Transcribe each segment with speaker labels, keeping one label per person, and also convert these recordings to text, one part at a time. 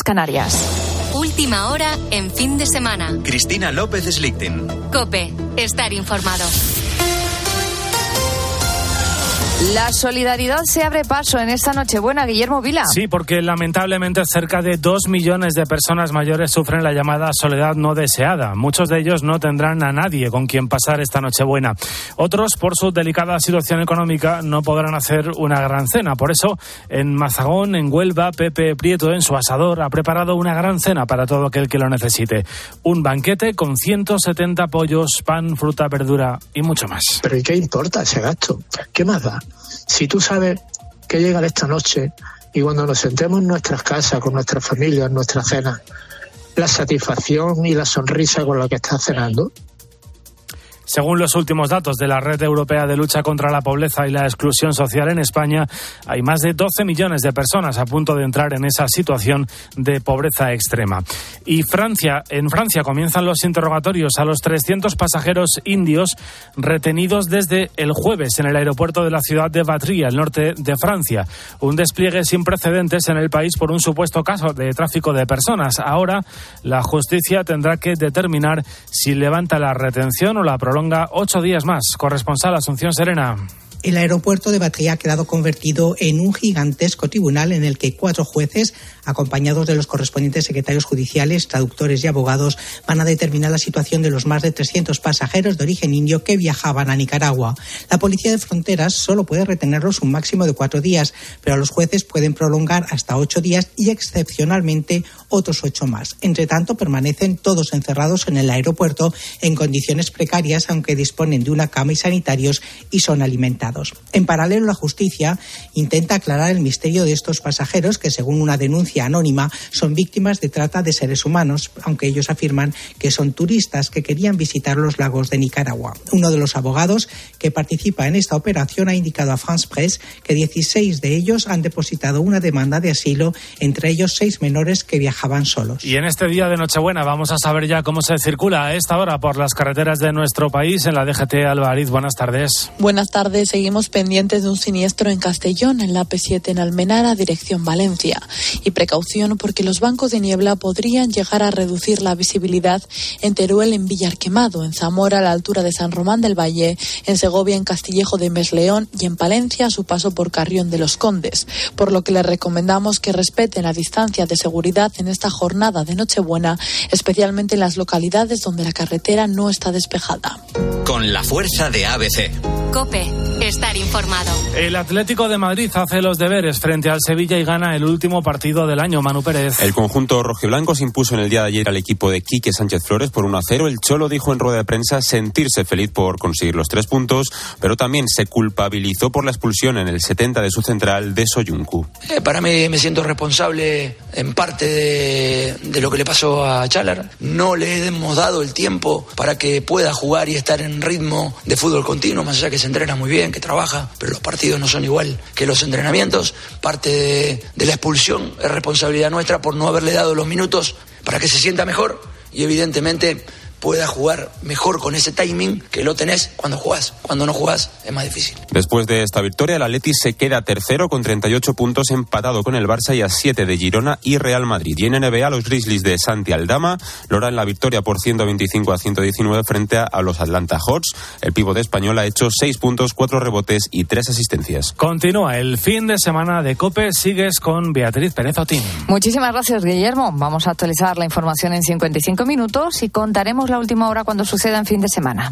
Speaker 1: Canarias.
Speaker 2: Última hora en fin de semana.
Speaker 3: Cristina López Slichting.
Speaker 2: COPE. Estar informado.
Speaker 1: La solidaridad se abre paso en esta Nochebuena, Guillermo Vila.
Speaker 4: Sí, porque lamentablemente cerca de 2 millones de personas mayores sufren la llamada soledad no deseada. Muchos de ellos no tendrán a nadie con quien pasar esta Nochebuena. Otros, por su delicada situación económica, no podrán hacer una gran cena. Por eso, en Mazagón, en Huelva, Pepe Prieto, en su asador, ha preparado una gran cena para todo aquel que lo necesite. Un banquete con 170 pollos, pan, fruta, verdura y mucho más.
Speaker 5: ¿Pero y qué importa ese gasto? ¿Qué más da? Si tú sabes que llega esta noche y cuando nos sentemos en nuestras casas, con nuestras familias, en nuestras cenas, la satisfacción y la sonrisa con la que estás cenando.
Speaker 4: Según los últimos datos de la Red Europea de Lucha contra la Pobreza y la Exclusión Social en España, hay más de 12 millones de personas a punto de entrar en esa situación de pobreza extrema. Y en Francia comienzan los interrogatorios a los 300 pasajeros indios retenidos desde el jueves en el aeropuerto de la ciudad de Vatry, al norte de Francia. Un despliegue sin precedentes en el país por un supuesto caso de tráfico de personas. Ahora la justicia tendrá que determinar si levanta la retención o la prolonga 8 días más. Corresponsal Asunción Serena.
Speaker 6: El aeropuerto de Vatry ha quedado convertido en un gigantesco tribunal en el que 4 jueces, acompañados de los correspondientes secretarios judiciales, traductores y abogados, van a determinar la situación de los más de 300 pasajeros de origen indio que viajaban a Nicaragua. La Policía de Fronteras solo puede retenerlos un máximo de 4 días, pero los jueces pueden prolongar hasta 8 días y excepcionalmente otros 8 más. Entre tanto, permanecen todos encerrados en el aeropuerto en condiciones precarias, aunque disponen de una cama y sanitarios y son alimentados. En paralelo, la justicia intenta aclarar el misterio de estos pasajeros que, según una denuncia anónima, son víctimas de trata de seres humanos, aunque ellos afirman que son turistas que querían visitar los lagos de Nicaragua. Uno de los abogados que participa en esta operación ha indicado a France Presse que 16 de ellos han depositado una demanda de asilo, entre ellos 6 menores que viajaban solos.
Speaker 4: Y en este día de Nochebuena vamos a saber ya cómo se circula a esta hora por las carreteras de nuestro país. En la DGT, Alba Ariz, buenas tardes.
Speaker 7: Buenas tardes. Seguimos pendientes de un siniestro en Castellón, en la AP7 en Almenara, dirección Valencia. Y precaución porque los bancos de niebla podrían llegar a reducir la visibilidad en Teruel, en Villarquemado, en Zamora, a la altura de San Román del Valle, en Segovia, en Castillejo de Mesleón y en Palencia, a su paso por Carrión de los Condes. Por lo que les recomendamos que respeten la distancia de seguridad en esta jornada de Nochebuena, especialmente en las localidades donde la carretera no está despejada.
Speaker 3: Con la fuerza de ABC.
Speaker 2: COPE. Estar informado.
Speaker 4: El Atlético de Madrid hace los deberes frente al Sevilla y gana el último partido del año. Manu Pérez.
Speaker 8: El conjunto rojiblanco se impuso en el día de ayer al equipo de Quique Sánchez Flores por 1-0. El Cholo dijo en rueda de prensa sentirse feliz por conseguir los 3 puntos, pero también se culpabilizó por la expulsión en el 70 de su central de Soyuncu.
Speaker 9: Para mí me siento responsable en parte de lo que le pasó a Chalar. No le hemos dado el tiempo para que pueda jugar y estar en ritmo de fútbol continuo, más allá que se entrena muy bien, que trabaja, pero los partidos no son igual que los entrenamientos. Parte de la expulsión es responsabilidad nuestra por no haberle dado los minutos para que se sienta mejor y evidentemente pueda jugar mejor con ese timing que lo tenés cuando jugás. Cuando no jugás es más difícil.
Speaker 8: Después de esta victoria, el Atleti se queda tercero con 38 puntos, empatado con el Barça y a 7 de Girona y Real Madrid. Y en NBA, los Grizzlies de Santi Aldama logran la victoria por 125-119 frente a los Atlanta Hawks. El pívot español ha hecho 6 puntos, 4 rebotes y 3 asistencias.
Speaker 4: Continúa el fin de semana de COPE. Sigues con Beatriz Pérez Otín.
Speaker 1: Muchísimas gracias, Guillermo. Vamos a actualizar la información en 55 minutos y contaremos la última hora cuando suceda en fin de semana.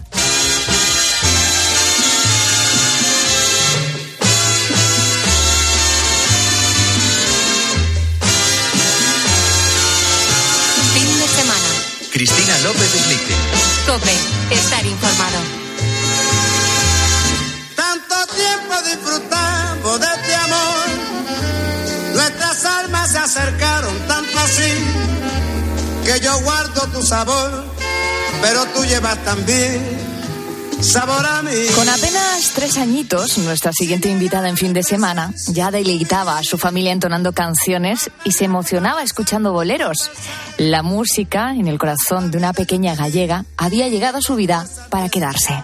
Speaker 2: Fin de semana.
Speaker 3: Cristina López Slichting.
Speaker 2: COPE. Estar informado.
Speaker 10: Tanto tiempo disfrutamos de este amor, nuestras almas se acercaron tanto así, que yo guardo tu sabor, pero tú llevas también sabor a mí.
Speaker 1: Con apenas 3 añitos, nuestra siguiente invitada en fin de semana ya deleitaba a su familia entonando canciones y se emocionaba escuchando boleros. La música, en el corazón de una pequeña gallega, había llegado a su vida para quedarse.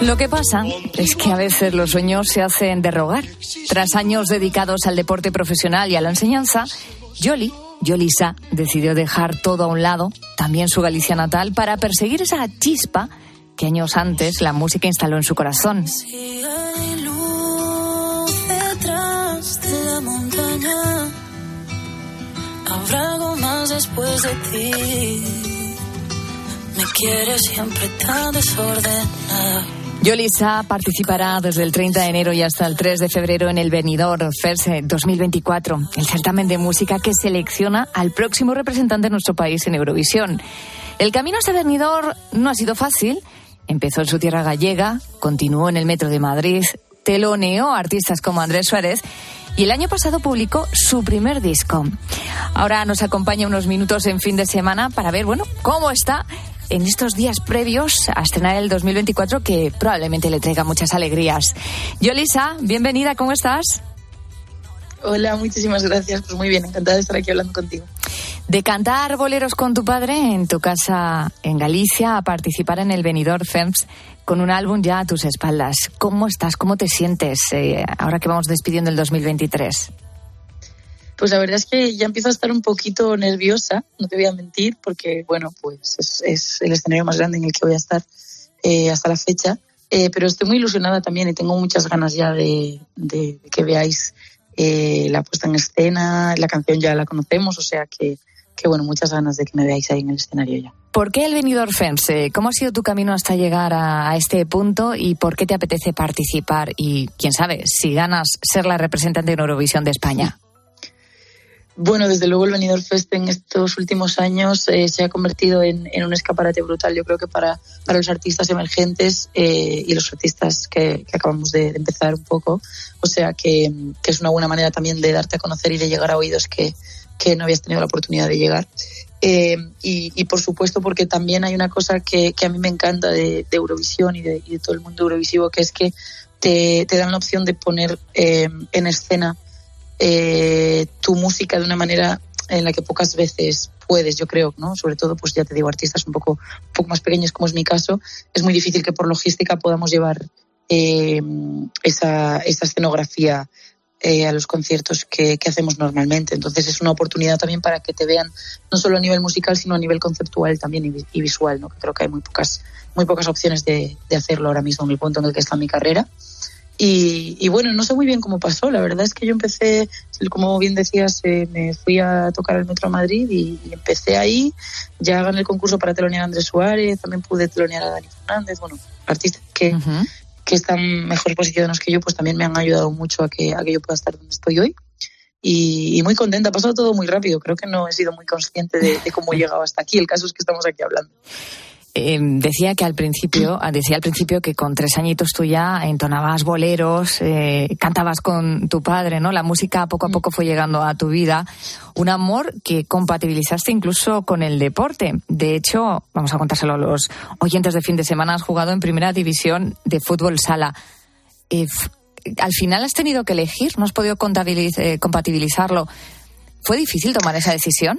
Speaker 1: Lo que pasa es que a veces los sueños se hacen de rogar. Tras años dedicados al deporte profesional y a la enseñanza, Yolisa decidió dejar todo a un lado, también su Galicia natal, para perseguir esa chispa que años antes la música instaló en su corazón.
Speaker 11: Si hay luz detrás de la montaña, habrá algo más después de ti. Me quieres siempre tan desordenada.
Speaker 1: Yolisa participará desde el 30 de enero y hasta el 3 de febrero en el Benidorm Fest 2024, el certamen de música que selecciona al próximo representante de nuestro país en Eurovisión. El camino hasta Benidorm no ha sido fácil. Empezó en su tierra gallega, continuó en el Metro de Madrid, teloneó a artistas como Andrés Suárez y el año pasado publicó su primer disco. Ahora nos acompaña unos minutos en fin de semana para ver, cómo está en estos días previos a estrenar el 2024, que probablemente le traiga muchas alegrías. Yolisa, bienvenida, ¿cómo estás?
Speaker 12: Hola, muchísimas gracias. Pues muy bien, encantada de estar aquí hablando contigo.
Speaker 1: De cantar boleros con tu padre en tu casa en Galicia a participar en el Benidorm Fest con un álbum ya a tus espaldas. ¿Cómo estás? ¿Cómo te sientes ahora que vamos despidiendo el 2023?
Speaker 12: Pues la verdad es que ya empiezo a estar un poquito nerviosa, no te voy a mentir, porque pues es el escenario más grande en el que voy a estar hasta la fecha, pero estoy muy ilusionada también y tengo muchas ganas ya de que veáis la puesta en escena. La canción ya la conocemos, o sea que muchas ganas de que me veáis ahí en el escenario ya.
Speaker 1: ¿Por qué el Benidorm Fest? ¿Cómo ha sido tu camino hasta llegar a este punto y por qué te apetece participar? Y quién sabe, si ganas ser la representante en Eurovisión de España.
Speaker 12: Bueno, desde luego el Benidorm Fest en estos últimos años se ha convertido en un escaparate brutal, yo creo que para los artistas emergentes y los artistas que acabamos de empezar un poco. O sea que es una buena manera también de darte a conocer y de llegar a oídos que no habías tenido la oportunidad de llegar. Y por supuesto porque también hay una cosa que a mí me encanta de Eurovisión y de todo el mundo eurovisivo, que es que te dan la opción de poner en escena tu música de una manera en la que pocas veces puedes, yo creo, ¿no? Sobre todo, pues ya te digo, artistas un poco más pequeños, como es mi caso, es muy difícil que por logística podamos llevar esa escenografía a los conciertos que hacemos normalmente. Entonces es una oportunidad también para que te vean no solo a nivel musical, sino a nivel conceptual también y visual, ¿no? Que creo que hay muy pocas opciones de hacerlo ahora mismo en el punto en el que está mi carrera. Y bueno, no sé muy bien cómo pasó. La verdad es que yo empecé, como bien decías, me fui a tocar al Metro de Madrid y empecé ahí. Ya gané el concurso para telonear a Andrés Suárez, también pude telonear a Dani Fernández. Bueno, artistas que están mejor posicionados que yo, pues también me han ayudado mucho a que yo pueda estar donde estoy hoy. Y muy contenta, ha pasado todo muy rápido. Creo que no he sido muy consciente de cómo he llegado hasta aquí. El caso es que estamos aquí hablando.
Speaker 1: Decía al principio que con 3 añitos tú ya entonabas boleros, cantabas con tu padre, ¿no? La música poco a poco fue llegando a tu vida, un amor que compatibilizaste incluso con el deporte. De hecho, vamos a contárselo a los oyentes de fin de semana, has jugado en primera división de fútbol sala. Al final has tenido que elegir, no has podido compatibilizarlo. ¿Fue difícil tomar esa decisión?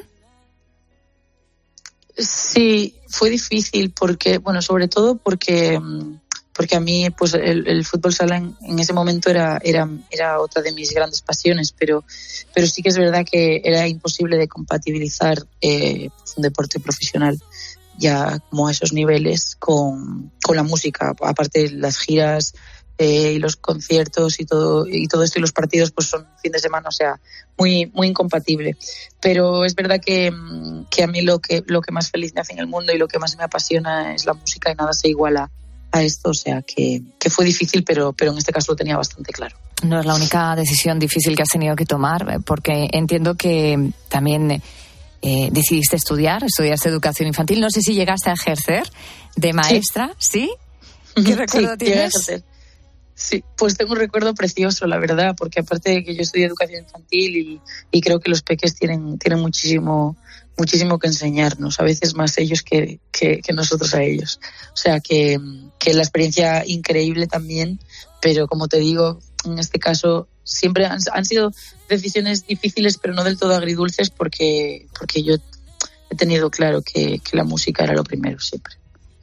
Speaker 12: Sí, fue difícil porque, sobre todo porque a mí pues el fútbol sala en ese momento era otra de mis grandes pasiones, pero sí que es verdad que era imposible de compatibilizar un deporte profesional ya como a esos niveles con la música. Aparte las giras y los conciertos y todo esto y los partidos pues son fin de semana, o sea, muy muy incompatible. Pero es verdad que a mí lo que más feliz me hace en el mundo y lo que más me apasiona es la música y nada se iguala a esto, o sea que fue difícil, pero en este caso lo tenía bastante claro.
Speaker 1: No es la única decisión difícil que has tenido que tomar, porque entiendo que también decidiste estudiaste educación infantil. No sé si llegaste a ejercer de maestra, ¿sí? ¿Qué recuerdo tienes?
Speaker 12: Llegué a ejercer. Sí, pues tengo un recuerdo precioso, la verdad, porque aparte de que yo estudié educación infantil y creo que los peques tienen muchísimo que enseñarnos, a veces más ellos que nosotros a ellos. O sea que la experiencia increíble también, pero como te digo, en este caso siempre han sido decisiones difíciles, pero no del todo agridulces, porque yo he tenido claro que la música era lo primero siempre.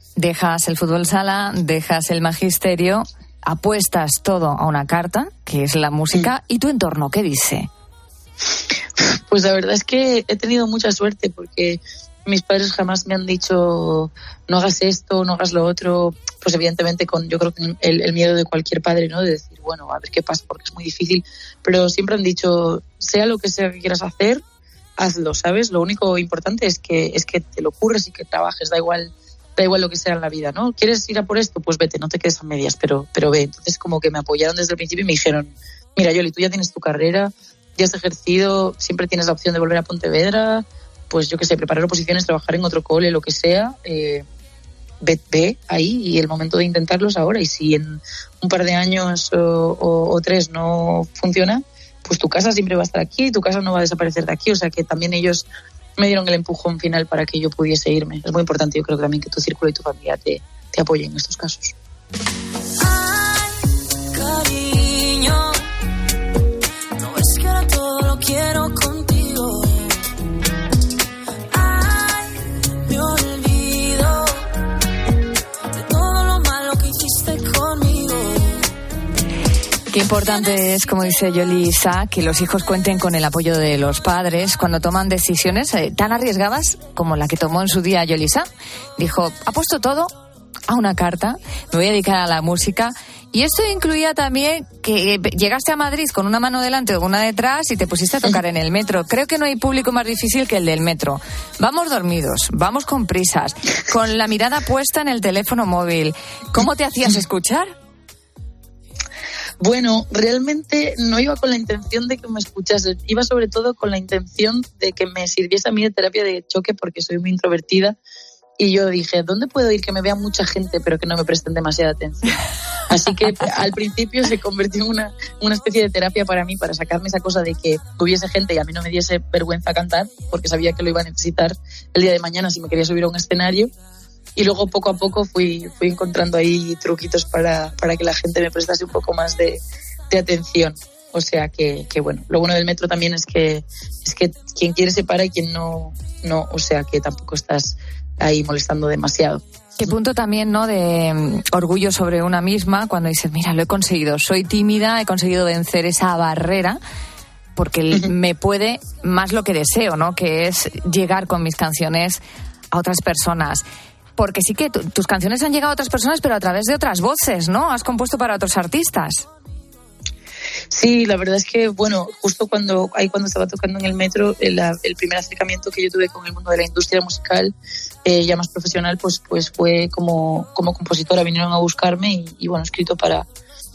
Speaker 1: Dejas el fútbol sala, dejas el magisterio, apuestas todo a una carta, que es la música, ¿y tu entorno qué dice?
Speaker 12: Pues la verdad es que he tenido mucha suerte porque mis padres jamás me han dicho no hagas esto, no hagas lo otro, pues evidentemente con yo creo que el miedo de cualquier padre, ¿no? De decir, bueno, a ver qué pasa porque es muy difícil, pero siempre han dicho, sea lo que sea que quieras hacer, hazlo, ¿sabes? Lo único importante es que te lo curres y que trabajes, da igual lo que sea en la vida, ¿no? ¿Quieres ir a por esto? Pues vete, no te quedes a medias, pero ve. Entonces como que me apoyaron desde el principio y me dijeron, mira, Yoli, tú ya tienes tu carrera, ya has ejercido, siempre tienes la opción de volver a Pontevedra, pues yo qué sé, preparar oposiciones, trabajar en otro cole, lo que sea, ve ahí y el momento de intentarlo es ahora. Y si en un par de años o 3 no funciona, pues tu casa siempre va a estar aquí, tu casa no va a desaparecer de aquí. O sea que también ellos me dieron el empujón final para que yo pudiese irme. Es muy importante, yo creo que también que tu círculo y tu familia te apoyen en estos casos.
Speaker 11: Ay, cariño, no es que ahora todo lo quiero contigo. Ay, me olvido de todo lo malo que hiciste conmigo.
Speaker 1: Qué importante es, como dice Yoli Sa, que los hijos cuenten con el apoyo de los padres cuando toman decisiones tan arriesgadas como la que tomó en su día Yoli Sa. Dijo, apuesto todo a una carta, me voy a dedicar a la música. Y esto incluía también que llegaste a Madrid con una mano delante o una detrás y te pusiste a tocar en el metro. Creo que no hay público más difícil que el del metro. Vamos dormidos, vamos con prisas, con la mirada puesta en el teléfono móvil. ¿Cómo te hacías escuchar?
Speaker 12: Bueno, realmente no iba con la intención de que me escuchase, iba sobre todo con la intención de que me sirviese a mí de terapia de choque porque soy muy introvertida y yo dije, ¿dónde puedo ir que me vea mucha gente pero que no me presten demasiada atención? Así que al principio se convirtió en una especie de terapia para mí, para sacarme esa cosa de que hubiese gente y a mí no me diese vergüenza cantar porque sabía que lo iba a necesitar el día de mañana si me quería subir a un escenario. Y luego poco a poco fui encontrando ahí truquitos para que la gente me prestase un poco más de atención. O sea que bueno, lo bueno del metro también es que quien quiere se para y quien no, o sea que tampoco estás ahí molestando demasiado.
Speaker 1: Qué punto también, ¿no?, de orgullo sobre una misma cuando dices, mira, lo he conseguido, soy tímida, he conseguido vencer esa barrera porque me puede más lo que deseo, ¿no?, que es llegar con mis canciones a otras personas. Porque sí que tus canciones han llegado a otras personas, pero a través de otras voces, ¿no? Has compuesto para otros artistas.
Speaker 12: Sí, la verdad es que, bueno, justo cuando estaba tocando en el metro, el primer acercamiento que yo tuve con el mundo de la industria musical, ya más profesional, pues fue como compositora. Vinieron a buscarme y bueno, he escrito para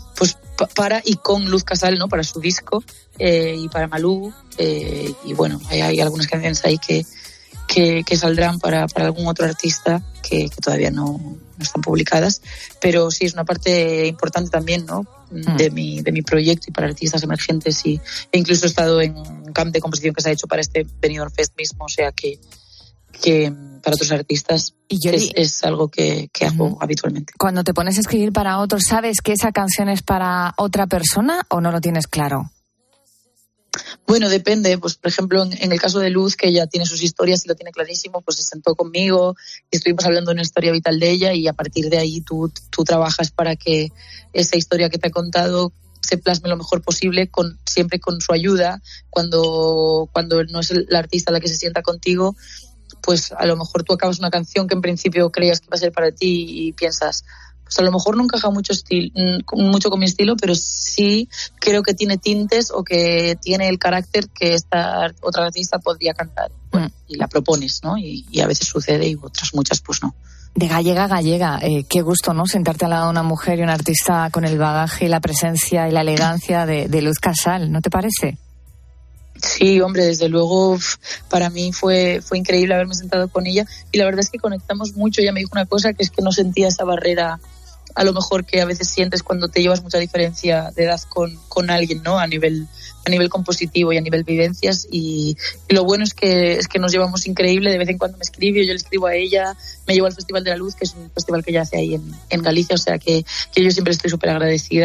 Speaker 12: y con Luz Casal, ¿no? Para su disco y para Malú. Y bueno, hay algunas canciones ahí que saldrán para algún otro artista que todavía no están publicadas, pero sí es una parte importante también, ¿no?, de mi proyecto y para artistas emergentes e incluso he estado en un camp de composición que se ha hecho para este Benidorm Fest mismo, o sea que para otros artistas es algo que hago habitualmente.
Speaker 1: Cuando te pones a escribir para otros, ¿sabes que esa canción es para otra persona o no lo tienes claro?
Speaker 12: Bueno, depende. Pues, por ejemplo, en el caso de Luz, que ella tiene sus historias y lo tiene clarísimo, pues se sentó conmigo y estuvimos hablando de una historia vital de ella y a partir de ahí tú trabajas para que esa historia que te ha contado se plasme lo mejor posible, siempre con su ayuda. Cuando no es la artista la que se sienta contigo, pues a lo mejor tú acabas una canción que en principio creías que iba a ser para ti y piensas, pues a lo mejor no encaja mucho con mi estilo, pero sí creo que tiene tintes o que tiene el carácter que esta otra artista podría cantar. Bueno, y la propones, ¿no? Y a veces sucede y otras muchas pues no.
Speaker 1: De gallega a gallega, qué gusto, ¿no?, sentarte al lado de una mujer y un artista con el bagaje y la presencia y la elegancia de Luz Casal, ¿no te parece?
Speaker 12: Sí, hombre, desde luego para mí fue increíble haberme sentado con ella y la verdad es que conectamos mucho. Ella me dijo una cosa, que es que no sentía esa barrera a lo mejor que a veces sientes cuando te llevas mucha diferencia de edad con alguien, ¿no?, a nivel compositivo y a nivel vivencias y lo bueno es que nos llevamos increíble. De vez en cuando me escribe, yo le escribo a ella, me llevo al Festival de la Luz, que es un festival que ella hace ahí en Galicia, o sea que yo siempre estoy súper agradecida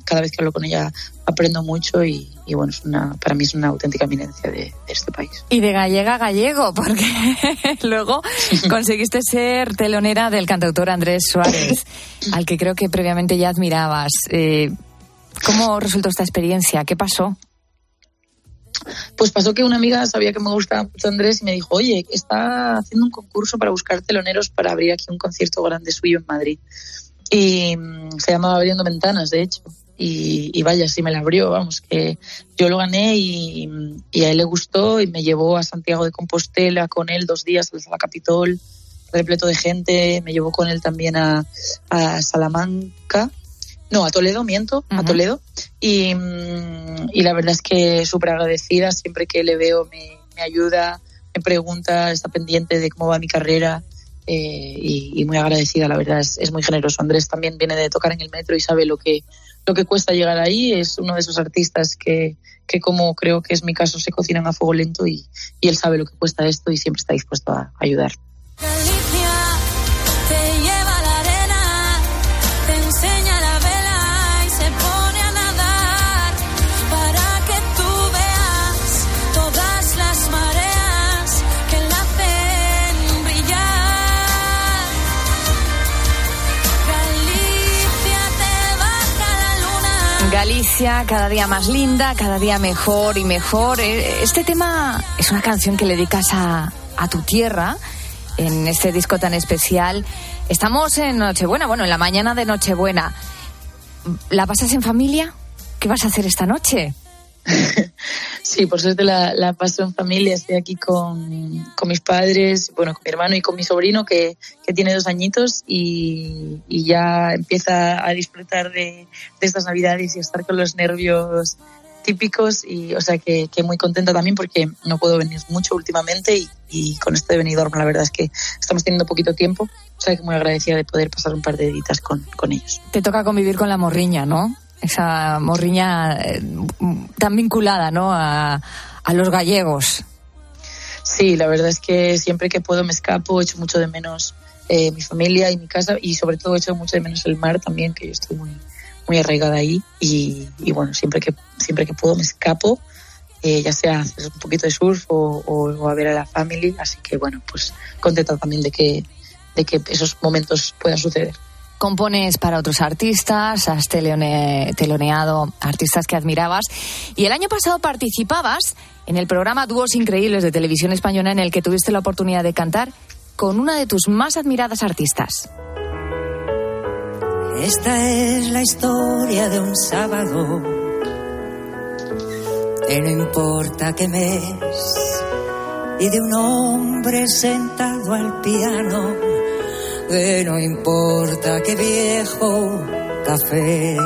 Speaker 12: cada vez que hablo con ella aprendo mucho y bueno, para mí es una auténtica eminencia de este país.
Speaker 1: Y de gallega a gallego, porque luego conseguiste ser telonera del cantautor Andrés Suárez, al que creo que previamente ya admirabas. ¿Cómo resultó esta experiencia? ¿Qué pasó?
Speaker 12: Pues pasó que una amiga sabía que me gustaba mucho Andrés y me dijo, oye, está haciendo un concurso para buscar teloneros para abrir aquí un concierto grande suyo en Madrid. Y se llamaba Abriendo Ventanas, de hecho. Y vaya, sí me la abrió, vamos, que yo lo gané y a él le gustó y me llevó a Santiago de Compostela con él 2 días a la Sala Capitol, repleto de gente. Me llevó con él también a Salamanca. No, a Toledo, a Toledo. Y la verdad es que súper agradecida. Siempre que le veo me ayuda, me pregunta, está pendiente de cómo va mi carrera. Y muy agradecida, la verdad, es muy generoso. Andrés también viene de tocar en el Metro y sabe lo que cuesta llegar ahí. Es uno de esos artistas que como creo que es mi caso, se cocinan a fuego lento y él sabe lo que cuesta esto y siempre está dispuesto a ayudar.
Speaker 1: Galicia, cada día más linda, cada día mejor y mejor. Este tema es una canción que le dedicas a tu tierra en este disco tan especial. Estamos en Nochebuena, en la mañana de Nochebuena. ¿La pasas en familia? ¿Qué vas a hacer esta noche?
Speaker 12: Sí, por suerte la paso en familia. Estoy aquí con mis padres, con mi hermano y con mi sobrino que tiene 2 añitos y ya empieza a disfrutar de estas Navidades y a estar con los nervios típicos. Y o sea que muy contenta también porque no puedo venir mucho últimamente y con esto de Benidorm la verdad es que estamos teniendo poquito tiempo. O sea que muy agradecida de poder pasar un par de días con ellos.
Speaker 1: Te toca convivir con la morriña, ¿no? Esa morriña tan vinculada, ¿no?, a los gallegos.
Speaker 12: Sí, la verdad es que siempre que puedo me escapo, echo mucho de menos mi familia y mi casa y sobre todo echo mucho de menos el mar también, que yo estoy muy arraigada ahí y bueno, siempre que puedo me escapo, ya sea hacer un poquito de surf o a ver a la family, así que bueno, pues contenta también de que esos momentos puedan suceder.
Speaker 1: Compones para otros artistas, has teloneado artistas que admirabas y el año pasado participabas en el programa Dúos Increíbles de Televisión Española en el que tuviste la oportunidad de cantar con una de tus más admiradas artistas.
Speaker 13: Esta es la historia de un sábado, que no importa qué mes, y de un hombre sentado al piano, que no importa qué viejo café.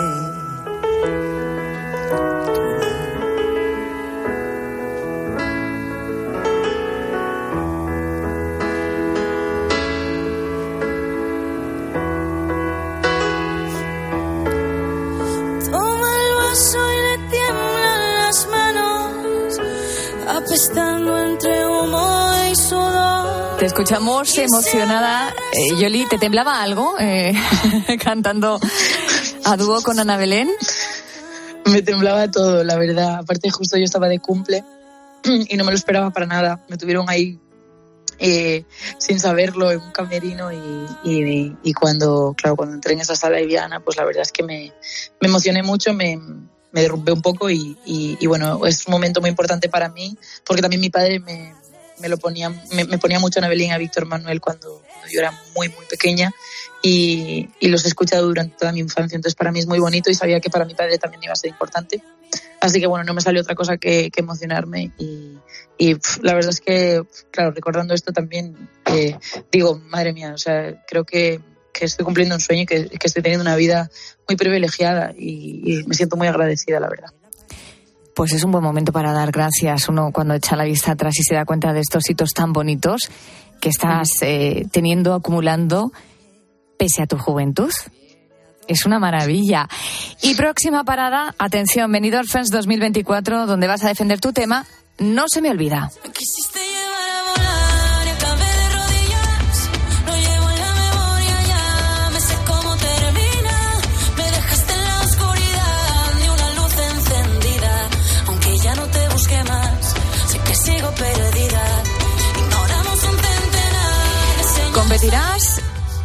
Speaker 11: Toma el vaso y le tiemblan las manos, apestando entre humo y sudor.
Speaker 1: Te escuchamos emocionada. Yoli, ¿te temblaba algo cantando a dúo con Ana Belén?
Speaker 12: Me temblaba todo, la verdad. Aparte, justo yo estaba de cumple y no me lo esperaba para nada. Me tuvieron ahí sin saberlo en un camerino y cuando entré en esa sala de Viana, pues la verdad es que me emocioné mucho, me derrumbé un poco y bueno, es un momento muy importante para mí porque también mi padre me ponía mucho a Ana Belén y a Víctor Manuel cuando yo era muy, muy pequeña y los he escuchado durante toda mi infancia, entonces para mí es muy bonito y sabía que para mi padre también iba a ser importante. Así que bueno, no me salió otra cosa que emocionarme y la verdad es que, claro, recordando esto también digo, madre mía, o sea, creo que estoy cumpliendo un sueño y que estoy teniendo una vida muy privilegiada y me siento muy agradecida, la verdad.
Speaker 1: Pues es un buen momento para dar gracias. Uno cuando echa la vista atrás y se da cuenta de estos hitos tan bonitos que estás acumulando pese a tu juventud. Es una maravilla. Y próxima parada, atención, Benidorm Fest 2024, donde vas a defender tu tema, No se me olvida.
Speaker 11: Quisiste llevar a volar y acabé de rodillas. Lo llevo en la memoria ya. Me sé cómo termina. Me dejaste en la oscuridad.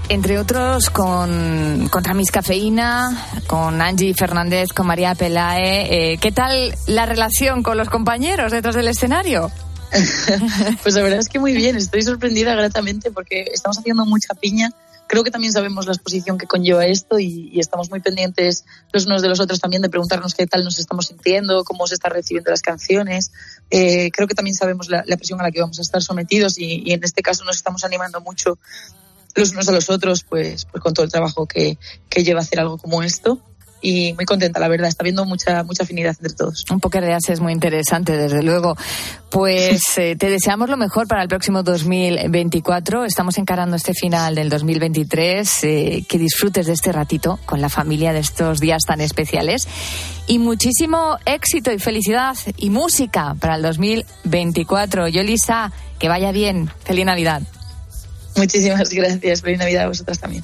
Speaker 1: entre otros con Contra Mis Cafeína, con Angie Fernández, con María Pelae. ¿Qué tal la relación con los compañeros detrás del escenario?
Speaker 12: Pues la verdad es que muy bien, estoy sorprendida gratamente porque estamos haciendo mucha piña. Creo que también sabemos la exposición que conlleva esto y estamos muy pendientes los unos de los otros también de preguntarnos qué tal nos estamos sintiendo, cómo se están recibiendo las canciones. Creo que también sabemos la presión a la que vamos a estar sometidos y en este caso nos estamos animando mucho los unos a los otros pues con todo el trabajo que lleva hacer algo como esto. Y muy contenta, la verdad, está habiendo mucha afinidad entre todos.
Speaker 1: Un Póquer de As es muy interesante, desde luego. Pues te deseamos lo mejor para el próximo 2024. Estamos encarando este final del 2023. Que disfrutes de este ratito con la familia, de estos días tan especiales. Y muchísimo éxito y felicidad y música para el 2024. Yolisa, que vaya bien. Feliz Navidad.
Speaker 12: Muchísimas gracias. Feliz Navidad a vosotras también.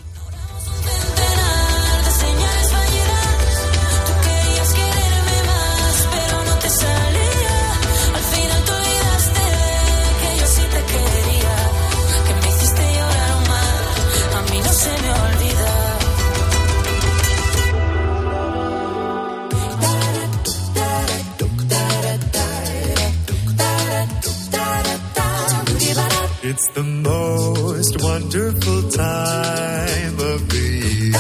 Speaker 14: It's the most wonderful time of the year,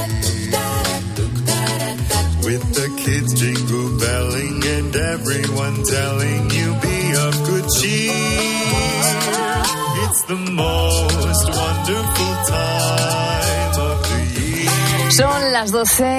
Speaker 14: with the kids jingle belling and everyone telling you be of good cheer. It's the most wonderful time of the year.
Speaker 1: Son las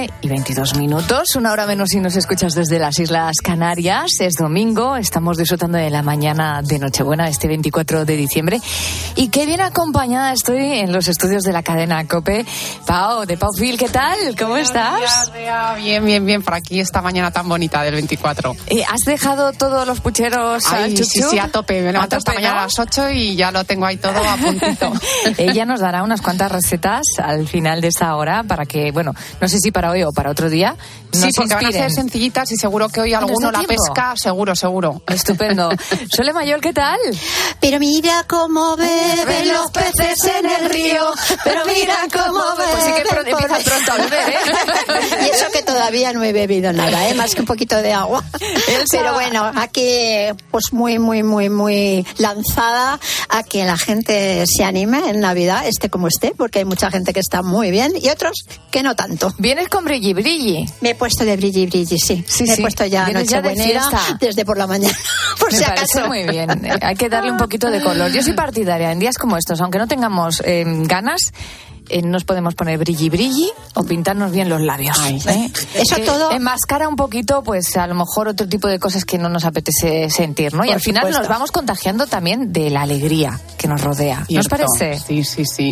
Speaker 1: 12:22, 1 hora menos si nos escuchas desde las Islas Canarias. Es domingo, estamos disfrutando de la mañana de Nochebuena, este 24 de diciembre. Y qué bien acompañada estoy en los estudios de la cadena COPE. Pau, de Pau Phil, ¿qué tal? ¿Cómo estás?
Speaker 15: Bien, por aquí esta mañana tan bonita del 24.
Speaker 1: ¿Has dejado todos los pucheros al chup-chup?
Speaker 15: Sí, a tope. Me levanto esta mañana a las 8 y ya lo tengo ahí todo a puntito.
Speaker 1: Ella nos dará unas cuantas recetas al final de esta hora para que, bueno, no sé si para hoy o para otro día.
Speaker 15: Sí, porque van a ser sencillitas y seguro que hoy alguno la pesca, seguro.
Speaker 1: Estupendo. Sole Mayol, ¿qué tal?
Speaker 16: Pero mira cómo beben los peces en el río, pero mira cómo beben.
Speaker 1: Pues sí que empieza pronto a beber, ¿eh?
Speaker 16: Y eso que todavía no he bebido nada, más que un poquito de agua. Pero bueno, aquí pues muy lanzada a que la gente se anime en Navidad, esté como esté, porque hay mucha gente que está muy bien y otros que no tanto.
Speaker 1: ¿Vienes con brilli brilli?
Speaker 16: Me he puesto de brilli brilli, sí. Me he puesto ya nochebuenera desde por la mañana, por si acaso.
Speaker 1: Me parece muy bien. Hay que darle un poquito de color. Yo soy partidaria en días como estos, aunque no tengamos ganas, nos podemos poner brilli brilli o pintarnos bien los labios.
Speaker 16: Eso todo
Speaker 1: enmascara un poquito, pues a lo mejor otro tipo de cosas que no nos apetece sentir, ¿no? Y al final nos vamos contagiando también de la alegría que nos rodea. ¿No os parece?
Speaker 15: Sí.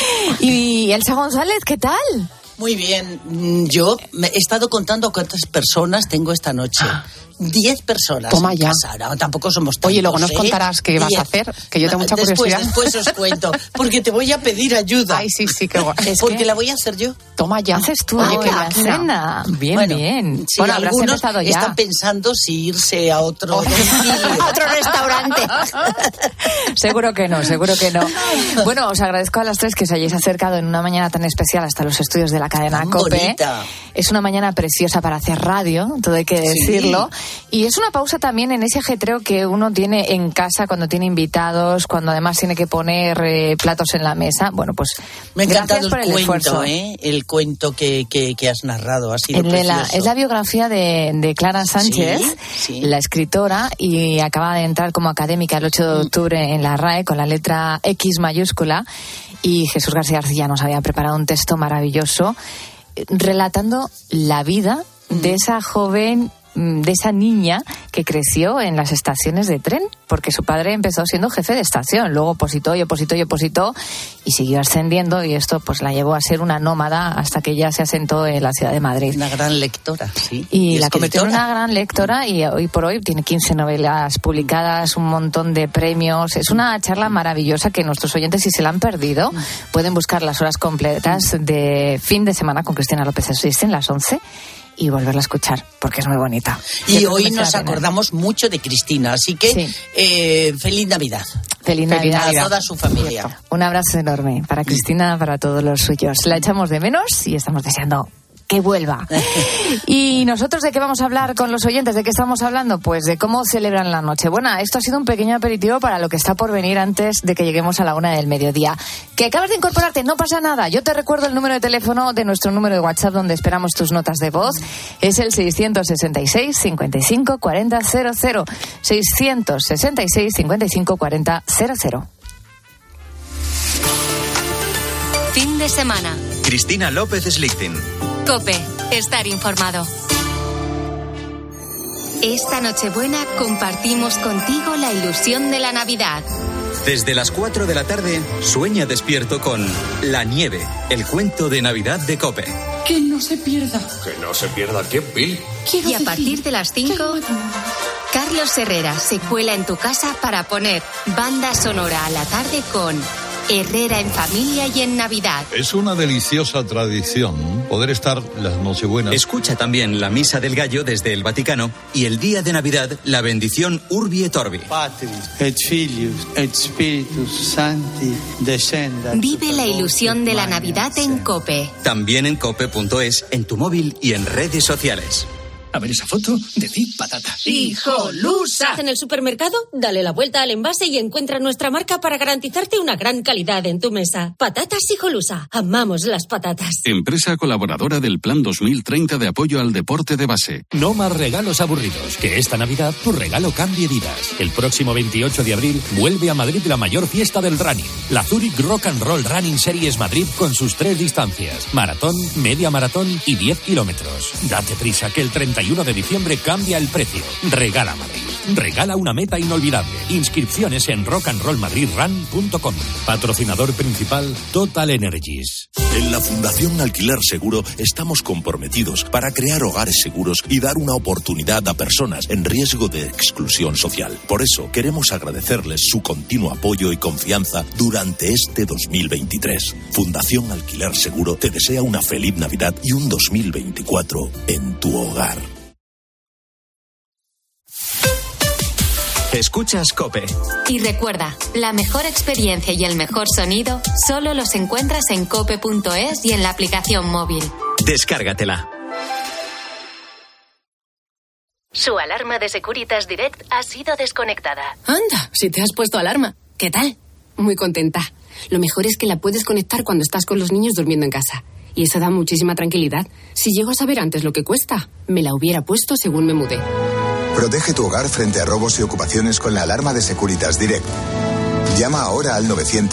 Speaker 1: Y Elsa González, ¿qué tal?
Speaker 17: Muy bien. Yo he estado contando cuántas personas tengo esta noche. 10 personas.
Speaker 15: Toma ya.
Speaker 17: No, tampoco somos tantos.
Speaker 15: Oye, luego nos contarás qué vas a hacer, que yo tengo mucha curiosidad.
Speaker 17: Después os cuento, porque te voy a pedir ayuda.
Speaker 15: Ay, sí, qué guay.
Speaker 17: Porque la voy a hacer yo.
Speaker 15: Toma ya.
Speaker 1: Haces tú.
Speaker 15: Oye, qué
Speaker 1: máquina. Bien.
Speaker 17: Sí,
Speaker 1: habrás empezado ya.
Speaker 17: Están pensando si irse a otro
Speaker 16: restaurante.
Speaker 1: Seguro que no. Bueno, os agradezco a las tres que os hayáis acercado en una mañana tan especial hasta los estudios de la cadena COPE.
Speaker 17: Bonita.
Speaker 1: Es una mañana preciosa para hacer radio, todo hay que decirlo. Sí. Y es una pausa también en ese ajetreo que uno tiene en casa cuando tiene invitados, cuando además tiene que poner platos en la mesa. Bueno, pues
Speaker 17: me ha encantado
Speaker 1: por el
Speaker 17: cuento, el cuento que has narrado. Ha sido precioso.
Speaker 1: Es la biografía de Clara Sánchez, la escritora, y acaba de entrar como académica el 8 de octubre en la RAE con la letra X mayúscula. Y Jesús García Arcilla nos había preparado un texto maravilloso relatando la vida de esa joven, de esa niña que creció en las estaciones de tren, porque su padre empezó siendo jefe de estación, luego opositó y siguió ascendiendo, y esto pues la llevó a ser una nómada hasta que ya se asentó en la ciudad de Madrid.
Speaker 17: Una gran lectora, sí.
Speaker 1: Y la convirtió en una gran lectora, y hoy por hoy tiene 15 novelas publicadas, un montón de premios. Es una charla maravillosa que nuestros oyentes, si se la han perdido, pueden buscar las horas completas de fin de semana con Cristina López Asís en las 11 y volverla a escuchar, porque es muy bonita.
Speaker 17: Y hoy nos acordamos mucho de Cristina, así que feliz Navidad.
Speaker 1: Feliz Navidad
Speaker 17: a toda su familia.
Speaker 1: Un abrazo enorme para Cristina, para todos los suyos. La echamos de menos y estamos deseando que vuelva. ¿Y nosotros de qué vamos a hablar con los oyentes? ¿De qué estamos hablando? Pues de cómo celebran la Nochebuena. Esto ha sido un pequeño aperitivo para lo que está por venir antes de que lleguemos a la 1 del mediodía. Que acabas de incorporarte, no pasa nada. Yo te recuerdo el número de teléfono de nuestro número de WhatsApp donde esperamos tus notas de voz. Es el 666 55 40 00. 666 55 40 00.
Speaker 2: Fin de semana.
Speaker 3: Cristina López Slichting.
Speaker 2: COPE. Estar informado. Esta Nochebuena compartimos contigo la ilusión de la Navidad.
Speaker 3: Desde las 4 de la tarde, sueña despierto con La Nieve, el cuento de Navidad de COPE.
Speaker 18: Que no se pierda.
Speaker 19: Que no se pierda qué, Bill.
Speaker 2: Y a partir de las 5, Carlos Herrera se cuela en tu casa para poner banda sonora a la tarde con Herrera en familia y en Navidad.
Speaker 20: Es una deliciosa tradición poder estar las Nochebuenas.
Speaker 3: Escucha también la Misa del Gallo desde el Vaticano y el día de Navidad la bendición Urbi et Orbi.
Speaker 21: Patris et Filius et Spiritus Sancti descendat.
Speaker 2: Vive la ilusión de la Navidad en COPE.
Speaker 3: También en cope.es, en tu móvil y en redes sociales.
Speaker 19: A ver esa foto, decid patata.
Speaker 22: ¡Hijolusa! En el supermercado, dale la vuelta al envase y encuentra nuestra marca para garantizarte una gran calidad en tu mesa. Patatas Hijolusa. Amamos las patatas.
Speaker 23: Empresa colaboradora del Plan 2030 de apoyo al deporte de base.
Speaker 24: No más regalos aburridos. Que esta Navidad tu regalo cambie vidas. El próximo 28 de abril vuelve a Madrid la mayor fiesta del running. La Zurich Rock and Roll Running Series Madrid con sus 3 distancias. Maratón, media maratón y 10 kilómetros. Date prisa que el 31 de diciembre cambia el precio. Regala Madrid. Regala una meta inolvidable. Inscripciones en rockandrollmadridrun.com. Patrocinador principal Total Energies.
Speaker 25: En la Fundación Alquiler Seguro estamos comprometidos para crear hogares seguros y dar una oportunidad a personas en riesgo de exclusión social. Por eso queremos agradecerles su continuo apoyo y confianza durante este 2023. Fundación Alquiler Seguro te desea una feliz Navidad y un 2024 en tu hogar.
Speaker 3: Escuchas COPE.
Speaker 2: Y recuerda, la mejor experiencia y el mejor sonido solo los encuentras en cope.es y en la aplicación móvil.
Speaker 3: Descárgatela.
Speaker 26: Su alarma de Securitas Direct ha sido desconectada.
Speaker 27: Anda, si te has puesto alarma. ¿Qué tal? Muy contenta. Lo mejor es que la puedes conectar cuando estás con los niños durmiendo en casa. Y eso da muchísima tranquilidad. Si llego a saber antes lo que cuesta, me la hubiera puesto según me mudé.
Speaker 28: Protege tu hogar frente a robos y ocupaciones con la alarma de Securitas Direct. Llama ahora al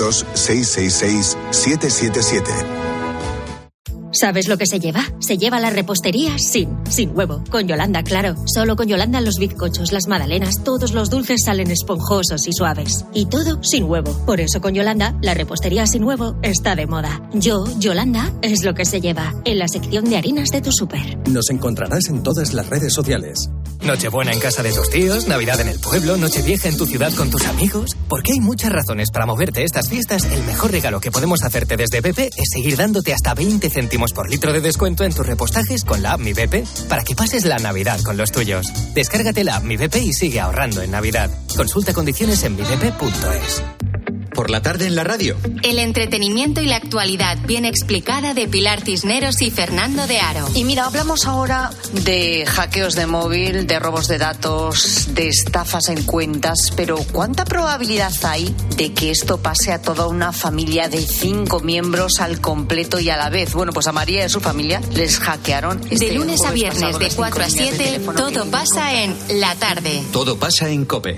Speaker 28: 900-666-777.
Speaker 22: ¿Sabes lo que se lleva? Se lleva la repostería sin huevo. Con Yolanda, claro. Solo con Yolanda los bizcochos, las magdalenas, todos los dulces salen esponjosos y suaves. Y todo sin huevo. Por eso con Yolanda, la repostería sin huevo está de moda. Yolanda, es lo que se lleva. En la sección de harinas de tu súper.
Speaker 29: Nos encontrarás en todas las redes sociales. Nochebuena en casa de tus tíos, Navidad en el pueblo, Nochevieja en tu ciudad con tus amigos. Porque hay muchas razones para moverte estas fiestas. El mejor regalo que podemos hacerte desde BP es seguir dándote hasta 20 céntimos por litro de descuento en tus repostajes con la app Mi BP para que pases la Navidad con los tuyos. Descárgate la app Mi BP y sigue ahorrando en Navidad. Consulta condiciones en mibp.es.
Speaker 3: Por la tarde en la radio.
Speaker 2: El entretenimiento y la actualidad bien explicada de Pilar Cisneros y Fernando de Aro.
Speaker 30: Y mira, hablamos ahora de hackeos de móvil, de robos de datos, de estafas en cuentas, pero ¿cuánta probabilidad hay de que esto pase a toda una familia de 5 miembros al completo y a la vez? Bueno, pues a María y a su familia les hackearon.
Speaker 2: De lunes a viernes de 4 a 7, todo pasa en La Tarde.
Speaker 3: Todo pasa en COPE.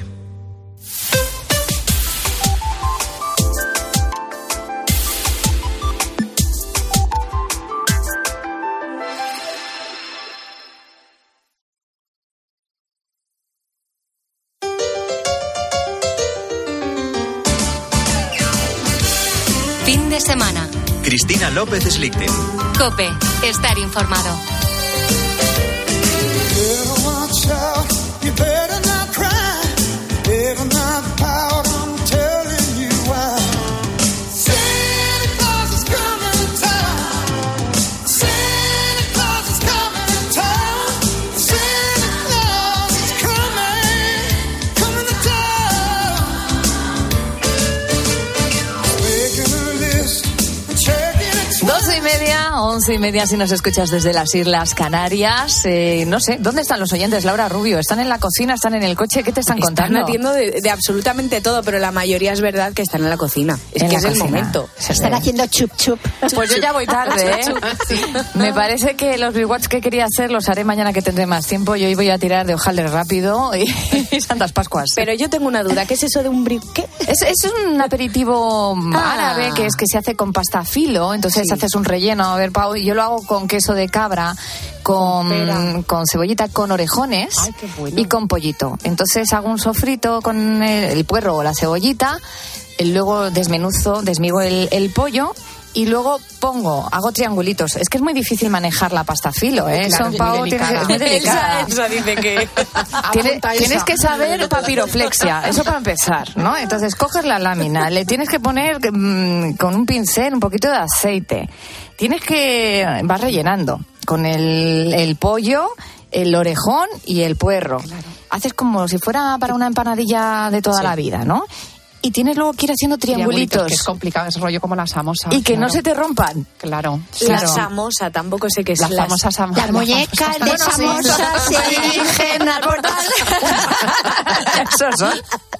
Speaker 2: Fin de semana.
Speaker 3: Cristina López Slichting.
Speaker 2: COPE. Estar informado.
Speaker 1: 11:30 si nos escuchas desde las Islas Canarias. No sé, ¿dónde están los oyentes, Laura Rubio? ¿Están en la cocina? ¿Están en el coche? ¿Qué te están contando?
Speaker 4: Están haciendo de absolutamente todo, pero la mayoría es verdad que están en la cocina. Es que es el momento.
Speaker 16: Están haciendo chup chup.
Speaker 1: Pues yo ya voy tarde, ¿eh? Me parece que los rewatch que quería hacer los haré mañana que tendré más tiempo. Yo hoy voy a tirar de hojaldre rápido y Santas Pascuas.
Speaker 4: Pero yo tengo una duda. ¿Qué es eso de un briquet?
Speaker 1: Es un aperitivo árabe que se hace con pasta filo. Entonces haces un relleno. A ver, Pau, yo lo hago con queso de cabra, con cebollita, con orejones.
Speaker 4: Ay, qué bueno.
Speaker 1: Y con pollito. Entonces hago un sofrito con el puerro o la cebollita. Luego desmigo el pollo. Y luego hago triangulitos. Es que es muy difícil manejar la pasta filo, ¿eh?
Speaker 4: Claro,
Speaker 1: Pau, es muy delicada.
Speaker 4: Elsa dice que...
Speaker 1: Tienes que saber papiroflexia, eso para empezar, ¿no? Entonces coges la lámina, le tienes que poner con un pincel un poquito de aceite. Vas rellenando con el pollo, el orejón y el puerro. Claro. Haces como si fuera para una empanadilla de toda la vida, ¿no? Y tienes luego que ir haciendo triangulitos.
Speaker 15: Que es complicado, es rollo como la samosa.
Speaker 1: Y que no se te rompan.
Speaker 15: Claro.
Speaker 4: La samosa, tampoco sé qué es.
Speaker 15: La famosa samosa.
Speaker 16: Las muñecas de samosa se dirigen al portal.
Speaker 1: Esos son.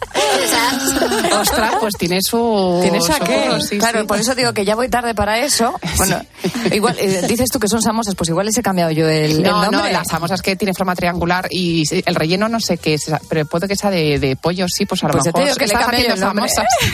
Speaker 15: Ostras, pues tiene su...
Speaker 1: Tienes aquel.
Speaker 15: Sí,
Speaker 1: claro,
Speaker 15: sí.
Speaker 1: por eso digo que ya voy tarde para eso. Bueno, igual, dices tú que son samosas, pues igual les he cambiado yo el nombre.
Speaker 15: No, la samosa es que tiene forma triangular y el relleno no sé qué es, pero puede que sea de pollo, sí, pues a lo mejor.
Speaker 1: Te digo que le he cambiado el nombre.